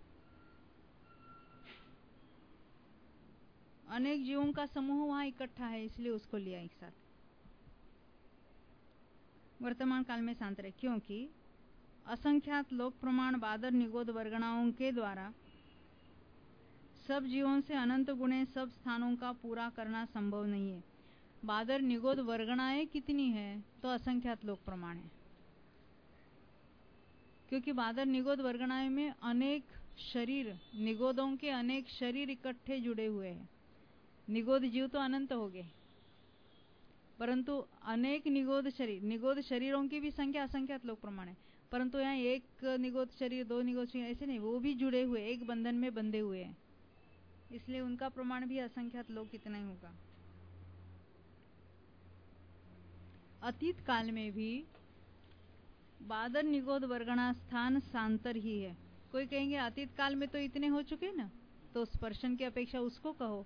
अनेक जीवों का समूह वहां इकट्ठा है, इसलिए उसको लिया एक साथ। वर्तमान काल में सांतर है, क्योंकि असंख्यात लोक प्रमाण बादर निगोद वर्गणाओं के द्वारा सब जीवों से अनंत गुणे सब स्थानों का पूरा करना संभव नहीं है। बादर निगोद वर्गणाएं कितनी है, तो असंख्यात लोक प्रमाण है, क्योंकि बादर निगोद वर्गणाएं में अनेक शरीर, निगोदों के अनेक शरीर इकट्ठे जुड़े हुए हैं। निगोद जीव तो अनंत हो गए, परंतु अनेक निगोद शरीर, निगोद शरीरों की भी संख्या असंख्यात लोक प्रमाण है, परंतु यहाँ एक निगोद शरीर, दो निगोद शरीर ऐसे नहीं, वो भी जुड़े हुए, एक बंधन में बंधे हुए हैं, इसलिए उनका प्रमाण भी असंख्यात लोक कितना ही होगा। अतीत काल में भी बादर निगोद वर्गणा स्थान सांतर ही है। कोई कहेंगे अतीत काल में तो इतने हो चुके ना, तो स्पर्शन की अपेक्षा उसको कहो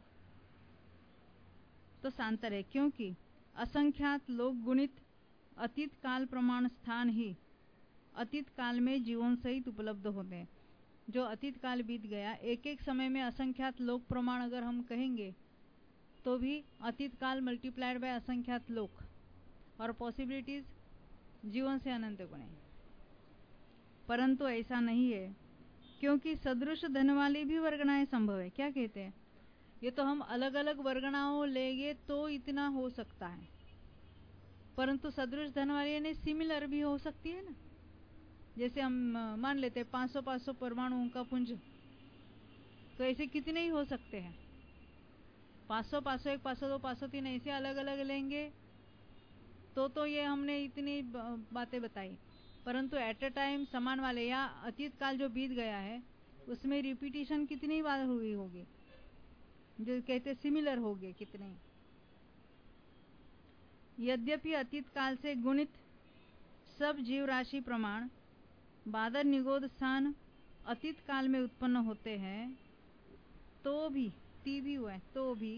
तो सांतर है, क्योंकि असंख्यात लोक गुणित अतीत काल प्रमाण स्थान ही अतीत काल में जीवन सहित उपलब्ध होते हैं। जो अतीत काल बीत गया, एक एक समय में असंख्यात लोक प्रमाण अगर हम कहेंगे तो भी अतीत काल मल्टीप्लाइड बाय असंख्यात लोक, और पॉसिबिलिटीज जीवन से अनंत गुणे। परंतु ऐसा नहीं है, क्योंकि सदृश धन वाली भी वर्गणाएं संभव है। क्या कहते हैं? ये तो हम अलग अलग वर्गणाओं लेंगे तो इतना हो सकता है, परंतु सदृश धन वाली यानी सिमिलर भी हो सकती है ना। जैसे हम मान लेते हैं पाँच सौ पाँच सौ परमाणुओं का पुंज, तो ऐसे कितने ही हो सकते हैं। पाँच सौ पाँच सौ एक पाँच सौ दो पाँच सौ तीन ऐसे अलग अलग लेंगे तो तो ये हमने इतनी बातें बताई। परंतु एट अ टाइम समान वाले या अतीत काल जो बीत गया है उसमें रिपीटिशन कितनी बार हुई होगी, जो कहते सिमिलर हो गए कितने। यद्यपि अतीत काल से गुणित सब जीव राशि प्रमाण बादर निगोद स्थान अतीत काल में उत्पन्न होते हैं, तो भी ती भी हुआ है, तो भी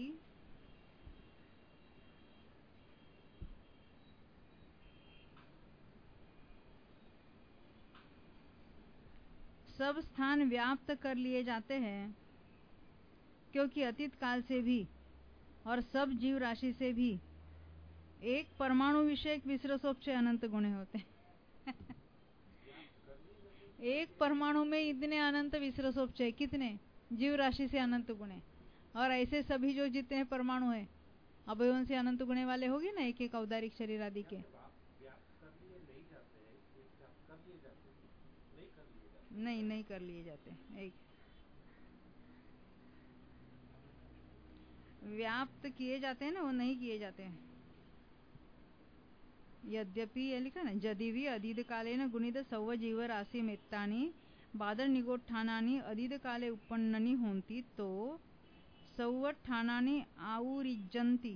सब स्थान व्याप्त कर लिए जाते हैं, क्योंकि अतीत काल से भी और सब जीव राशि से भी एक परमाणु विषयक विसरसोपचय अनंत गुणे होते हैं। एक परमाणु में इतने अनंत विसरसोपचय, कितने जीव राशि से अनंत गुणे, और ऐसे सभी जो जितने परमाणु हैं अवयवों से अनंत गुणे वाले होंगे ना, एक एक औदारिक शरीर आदि के। नहीं नहीं कर लिए जाते। एक व्याप्त किए जाते हैं ना, वो नहीं किए जाते हैं। यद्यपि ये लिखा ना, यदिवि अदीद कालेन गुणित सौव जीव राशि मेत्तानि बादर निगोत्थानानि अदीद काले उपन्ननि होन्ति, तो सौवत्थानानि आउरिज्जन्ति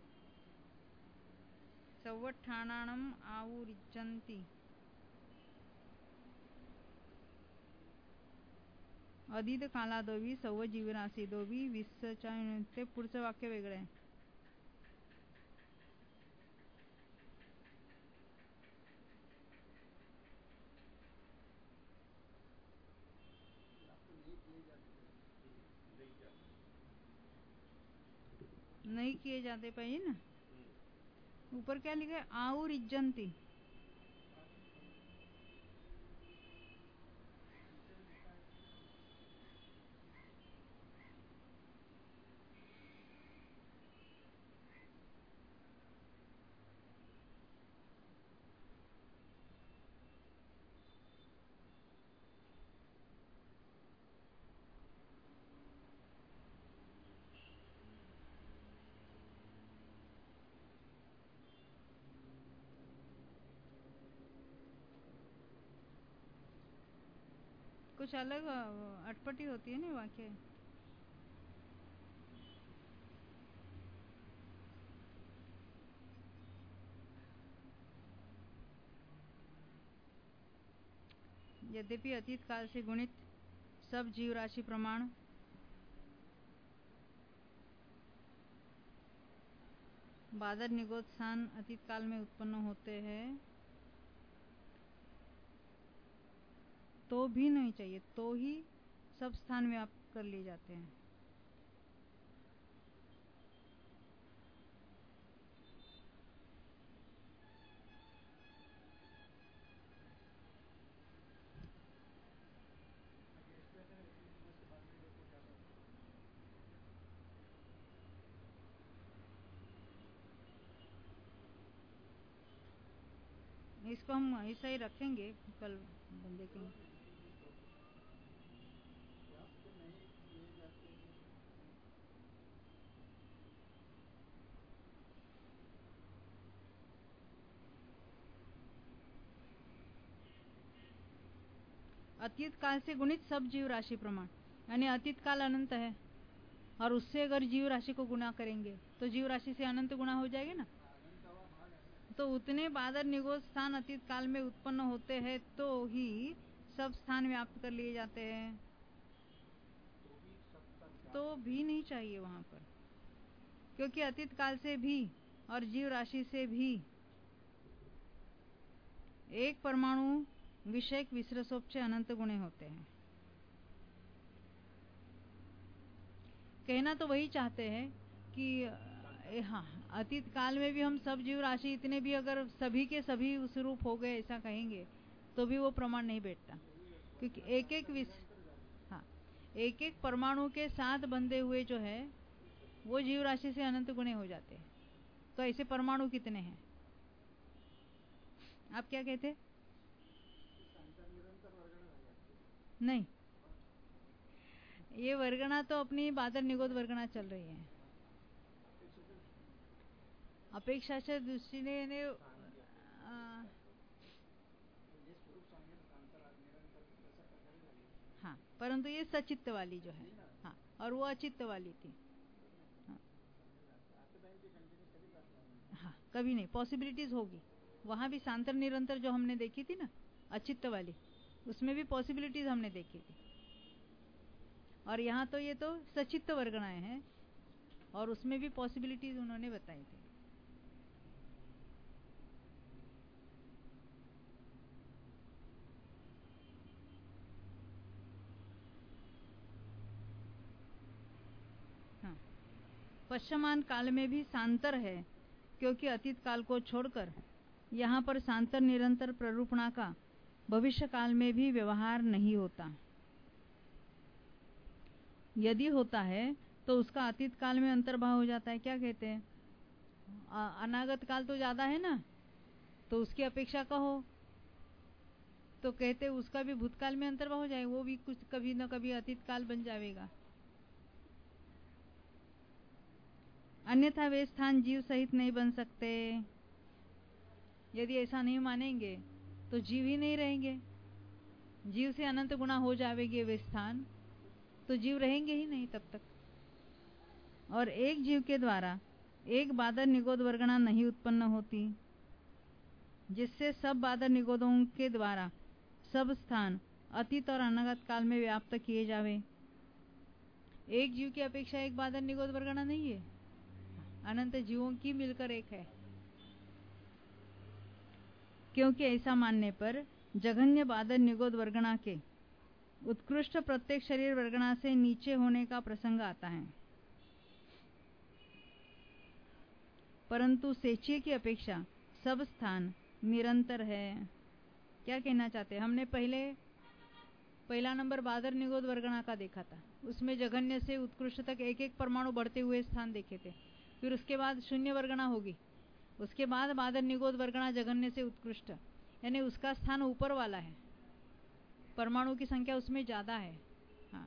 सौवत्थानानम आउरिज्जन्ति अदीद कालादोबी सौव जीवराशी दोबी विसर्जन। ते पुढचं वाक्य वेगळं आहे। नहीं किए जाते पाहिजे ना। ऊपर क्या लिखा है? आउरिज्जन्ति। कुछ अलग अटपटी होती है ना वाक्य। यद्यपि अतीत काल से गुणित सब जीव राशि प्रमाण बादर निगोद स्थान अतीत काल में उत्पन्न होते हैं, तो भी नहीं चाहिए, तो ही सब स्थान व्याप्त कर लिए जाते हैं। इसको हम ऐसा ही रखेंगे, कल देखेंगे। अतीत काल से गुणित सब जीव राशि प्रमाण, यानी अतीत काल अनंत है और उससे अगर जीव राशि को गुणा करेंगे तो जीव राशि से अनंत गुणा हो जाएगा ना। तो उतने बादर निगोद स्थान अतीत काल में उत्पन्न होते हैं, तो ही सब स्थान व्याप्त कर लिए जाते हैं। तो भी नहीं चाहिए वहां पर, क्योंकि अतीत काल से भी और जीव राशि से भी एक परमाणु विषयक विसरसोपचे अनंत गुणे होते हैं। कहना तो वही चाहते हैं कि हाँ, अतीत काल में भी हम सब जीव राशि इतने भी अगर सभी के सभी उस रूप हो गए ऐसा कहेंगे तो भी वो प्रमाण नहीं बैठता, क्योंकि एक एक विस हाँ एक एक परमाणु के साथ बंधे हुए जो है वो जीव राशि से अनंत गुणे हो जाते हैं। तो ऐसे परमाणु कितने हैं? आप क्या कहते? नहीं, ये वर्गणा तो अपनी बादल निगोद वर्गणा चल रही है। अपेक्षाच्या दृष्टीने ने हाँ, परंतु ये सचित्त वाली जो है, हाँ, और वो अचित्त वाली थी। हाँ, हाँ, कभी नहीं, पॉसिबिलिटीज होगी वहां भी। सांतर निरंतर जो हमने देखी थी ना अचित्त वाली, उसमें भी पॉसिबिलिटीज हमने देखी थी। और यहाँ तो ये तो सचित्त वर्गणाएं हैं और उसमें भी पॉसिबिलिटीज उन्होंने बताई थी। हाँ, पश्चिमान काल में भी सांतर है, क्योंकि अतीत काल को छोड़कर यहाँ पर सांतर निरंतर प्ररूपणा का भविष्य काल में भी व्यवहार नहीं होता। यदि होता है तो उसका अतीत काल में अंतर्भाव हो जाता है। क्या कहते हैं? अनागत काल तो ज्यादा है ना, तो उसकी अपेक्षा कहो तो कहते उसका भी भूतकाल में अंतर्भाव हो जाए, वो भी कुछ कभी न कभी अतीत काल बन जाएगा। अन्यथा वे स्थान जीव सहित नहीं बन सकते। यदि ऐसा नहीं मानेंगे तो जीव ही नहीं रहेंगे। जीव से अनंत गुना हो जाएंगे वे स्थान, तो जीव रहेंगे ही नहीं तब तक। और एक जीव के द्वारा एक बादर निगोद वर्गणा नहीं उत्पन्न होती, जिससे सब बादर निगोदों के द्वारा सब स्थान अतीत और अनागत काल में व्याप्त किए जावे। एक जीव की अपेक्षा एक बादर निगोद वर्गणा नहीं है, अनंत जीवों की मिलकर एक है। क्योंकि ऐसा मानने पर जघन्य बादर निगोद वर्गणा के उत्कृष्ट प्रत्येक शरीर वर्गणा से नीचे होने का प्रसंग आता है। परंतु सेचीय की अपेक्षा सब स्थान निरंतर है। क्या कहना चाहते हैं? हमने पहले पहला नंबर बादर निगोद वर्गणा का देखा था, उसमें जघन्य से उत्कृष्ट तक एक एक परमाणु बढ़ते हुए स्थान देखे थे। फिर उसके बाद शून्य वर्गणा होगी, उसके बाद बादर निगोद वर्गणा जघन्य से उत्कृष्ट, यानी उसका स्थान ऊपर वाला है, परमाणु की संख्या उसमें ज्यादा है। हाँ,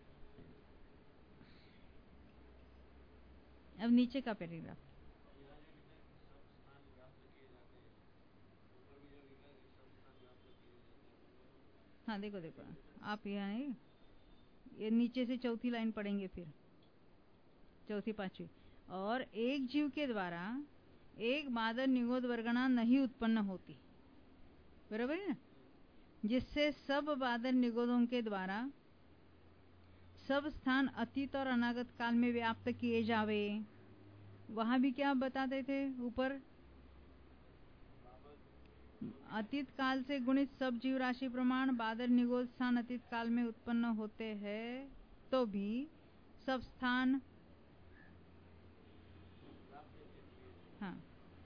अब नीचे का पैराग्राफ। हाँ देखो देखो आप यहाँ ये नीचे से चौथी लाइन पढ़ेंगे, फिर चौथी पांचवी। और एक जीव के द्वारा एक बादर निगोद वर्गणा नहीं उत्पन्न होती, बराबर है ना, जिससे सब बादर निगोदों के द्वारा सब स्थान अतीत और अनागत काल में व्याप्त किए जावे। वहां भी क्या बताते थे ऊपर? अतीत काल से गुणित सब जीव राशि प्रमाण बादर निगोद स्थान अतीत काल में उत्पन्न होते हैं, तो भी सब स्थान हाँ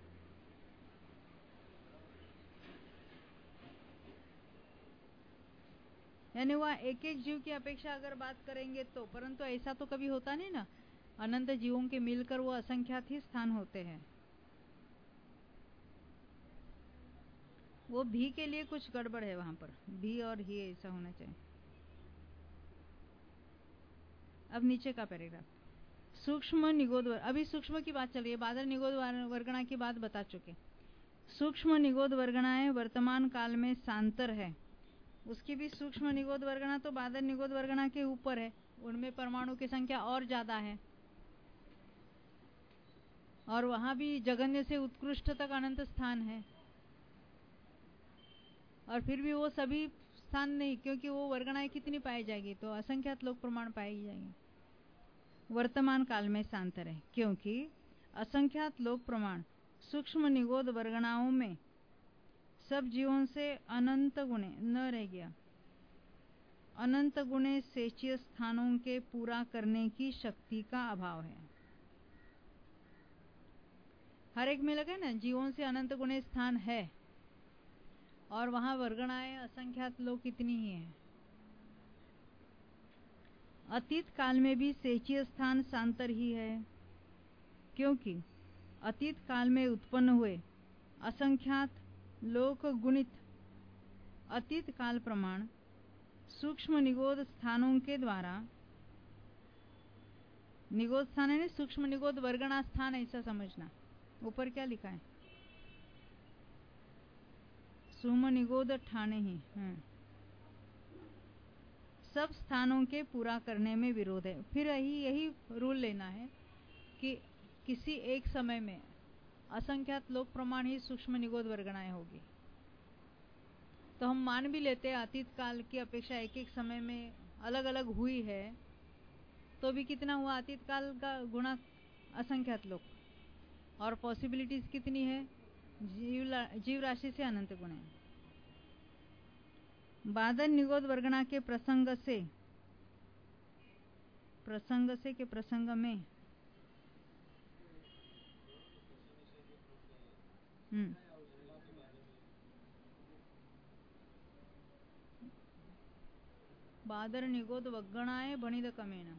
यानी वह एक एक जीव की अपेक्षा अगर बात करेंगे तो, परंतु ऐसा तो कभी होता नहीं ना, अनंत जीवों के मिलकर वो असंख्यात ही स्थान होते हैं। वो भी के लिए कुछ गड़बड़ है वहां पर, भी और ही ऐसा होना चाहिए। अब नीचे का पैराग्राफ, सूक्ष्म निगोद, अभी सूक्ष्म की बात चल रही है, बादर निगोद वर्गणा की बात बता चुके। सूक्ष्म निगोद वर्गणाएं वर्तमान काल में सांतर है, उसकी भी सूक्ष्म निगोद वर्गणा तो बादर निगोद वर्गणा के ऊपर है, उनमें परमाणु की संख्या और ज्यादा है, और वहां भी जघन्य से उत्कृष्ट तक अनंत स्थान है। और फिर भी वो सभी स्थान नहीं, क्योंकि वो वर्गणाएं कितनी पाई जाएगी, तो असंख्यात लोग प्रमाण पाए जाएंगे। वर्तमान काल में सांतर है, क्योंकि असंख्यात लोक प्रमाण सूक्ष्म निगोद वर्गणाओं में सब जीवों से अनंत गुणे न रह गया। अनंत गुणे सेचीय स्थानों के पूरा करने की शक्ति का अभाव है। हर एक में लगे ना, जीवों से अनंत गुणे स्थान है और वहां वर्गणाएं असंख्यात लोग कितनी ही हैं। अतीत काल में भी सेचीय स्थान सांतर ही है, क्योंकि अतीत काल में उत्पन्न हुए असंख्यात लोक गुणित अतीत काल प्रमाण सूक्ष्म निगोद स्थानों के द्वारा, निगोद स्थान है, सूक्ष्म निगोद वर्गणा स्थान, ऐसा समझना। ऊपर क्या लिखा है? सुम निगोद ठाणे ही है। सब स्थानों के पूरा करने में विरोध है। फिर यही यही रूल लेना है कि किसी एक समय में असंख्यात लोक प्रमाण ही सूक्ष्म निगोद वर्गणाएं होगी। तो हम मान भी लेते हैं अतीत काल की अपेक्षा एक एक समय में अलग अलग हुई है, तो भी कितना हुआ अतीत काल का गुणा असंख्यात लोक, और पॉसिबिलिटीज कितनी है? जीव जीव राशि से अनंत गुणे। बादल निगोद वर्गणा के प्रसंग से प्रसंग से के प्रसंग में हम्म बादर निगोद वर्गणाए भणिद कमेन।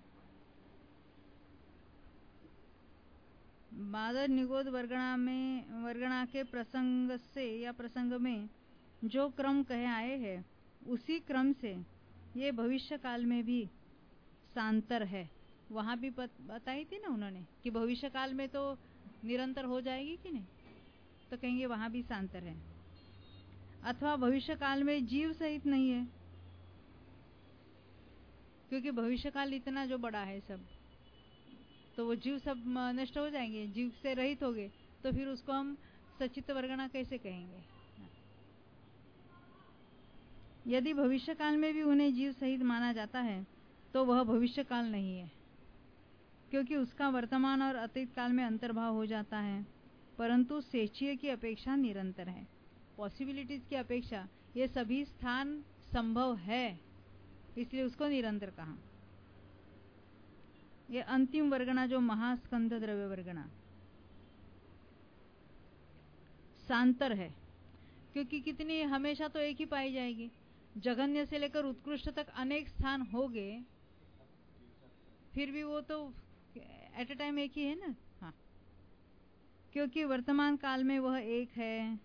बादर निगोद वर्गणा में वर्गणा के प्रसंग से या प्रसंग में जो क्रम कहे आए हैं, उसी क्रम से ये भविष्य काल में भी सांतर है। वहां भी बताई थी ना उन्होंने कि भविष्य काल में तो निरंतर हो जाएगी कि नहीं, तो कहेंगे वहां भी सांतर है। अथवा भविष्य काल में जीव सहित नहीं है, क्योंकि भविष्य काल इतना जो बड़ा है सब, तो वो जीव सब नष्ट हो जाएंगे, जीव से रहित हो गए, तो फिर उसको हम सचित वर्गणा कैसे कहेंगे? यदि भविष्य काल में भी उन्हें जीव सहित माना जाता है तो वह भविष्य काल नहीं है, क्योंकि उसका वर्तमान और अतीत काल में अंतर्भाव हो जाता है, परंतु सेचीय की अपेक्षा निरंतर है। पॉसिबिलिटीज की अपेक्षा ये सभी स्थान संभव है, इसलिए उसको निरंतर कहा। ये अंतिम वर्गणा जो महास्कंद द्रव्य वर्गणा सांतर है, क्योंकि कितनी हमेशा तो एक ही पाई जाएगी। जघन्य से लेकर उत्कृष्ट तक अनेक स्थान हो गए, फिर भी वो तो एट ए टाइम एक ही है ना। हाँ, क्योंकि वर्तमान काल में वह एक है।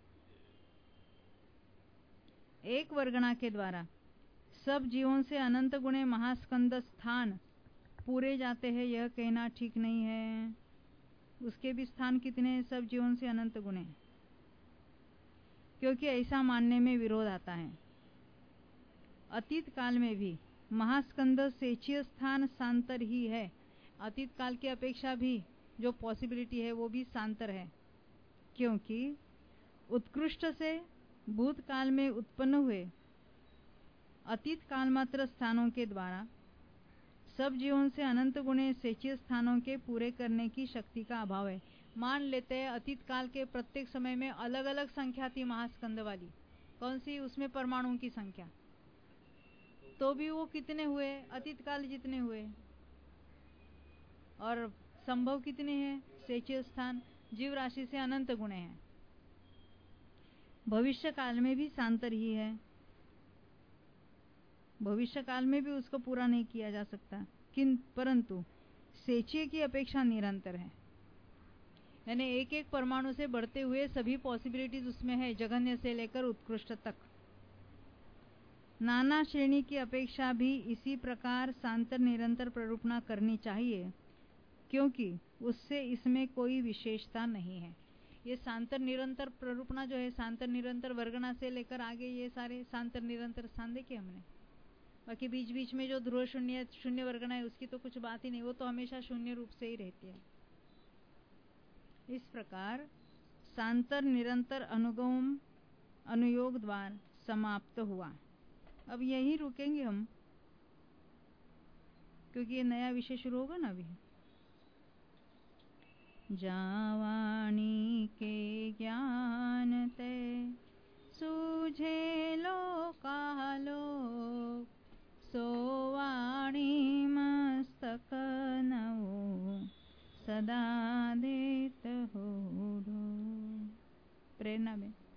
एक वर्गणा के द्वारा सब जीवों से अनंत गुणे महास्कंद स्थान पूरे जाते हैं, यह कहना ठीक नहीं है। उसके भी स्थान कितने हैं सब जीवों से अनंत गुणे, क्योंकि ऐसा मानने में विरोध आता है। अतीत काल में भी महास्कंद सेचीय स्थान सांतर ही है। अतीत काल की अपेक्षा भी जो पॉसिबिलिटी है वो भी सांतर है, क्योंकि उत्कृष्ट से भूतकाल में उत्पन्न हुए अतीत काल मात्र स्थानों के द्वारा सब जीवों से अनंत गुणे सेचीय स्थानों के पूरे करने की शक्ति का अभाव है। मान लेते हैं अतीत काल के प्रत्येक समय में अलग अलग संख्या थी महास्कंद वाली, कौन सी? उसमें परमाणुओं की संख्या, तो भी वो कितने हुए? अतीत काल जितने हुए। और संभव कितने हैं? सेचीय स्थान जीव राशि से अनंत गुणे हैं। भविष्य काल में भी सांतर ही है, भविष्य काल में भी उसको पूरा नहीं किया जा सकता, किंतु परंतु सेचीय की अपेक्षा निरंतर है। यानी एक एक परमाणु से बढ़ते हुए सभी पॉसिबिलिटीज उसमें है, जघन्य से लेकर उत्कृष्ट तक। नाना श्रेणी की अपेक्षा भी इसी प्रकार सांतर निरंतर प्ररूपणा करनी चाहिए, क्योंकि उससे इसमें कोई विशेषता नहीं है। ये सांतर निरंतर प्ररूपणा जो है, सांतर निरंतर वर्गणा से लेकर आगे ये सारे सांतर निरंतर स्थान देखे हमने। बाकी बीच बीच में जो ध्रुव शून्य शून्य वर्गणा है उसकी तो कुछ बात ही नहीं, वो तो हमेशा शून्य रूप से ही रहती है। इस प्रकार सांतर निरंतर अनुगम अनुयोग द्वार समाप्त हुआ। अब यही रुकेंगे हम। क्योंकि ये नया विषय शुरू होगा ना अभी। जावाणी के ज्ञान ते सूझे लोकालो सोवाणी मस्तक नवो सदा देत हो। प्रेरणा में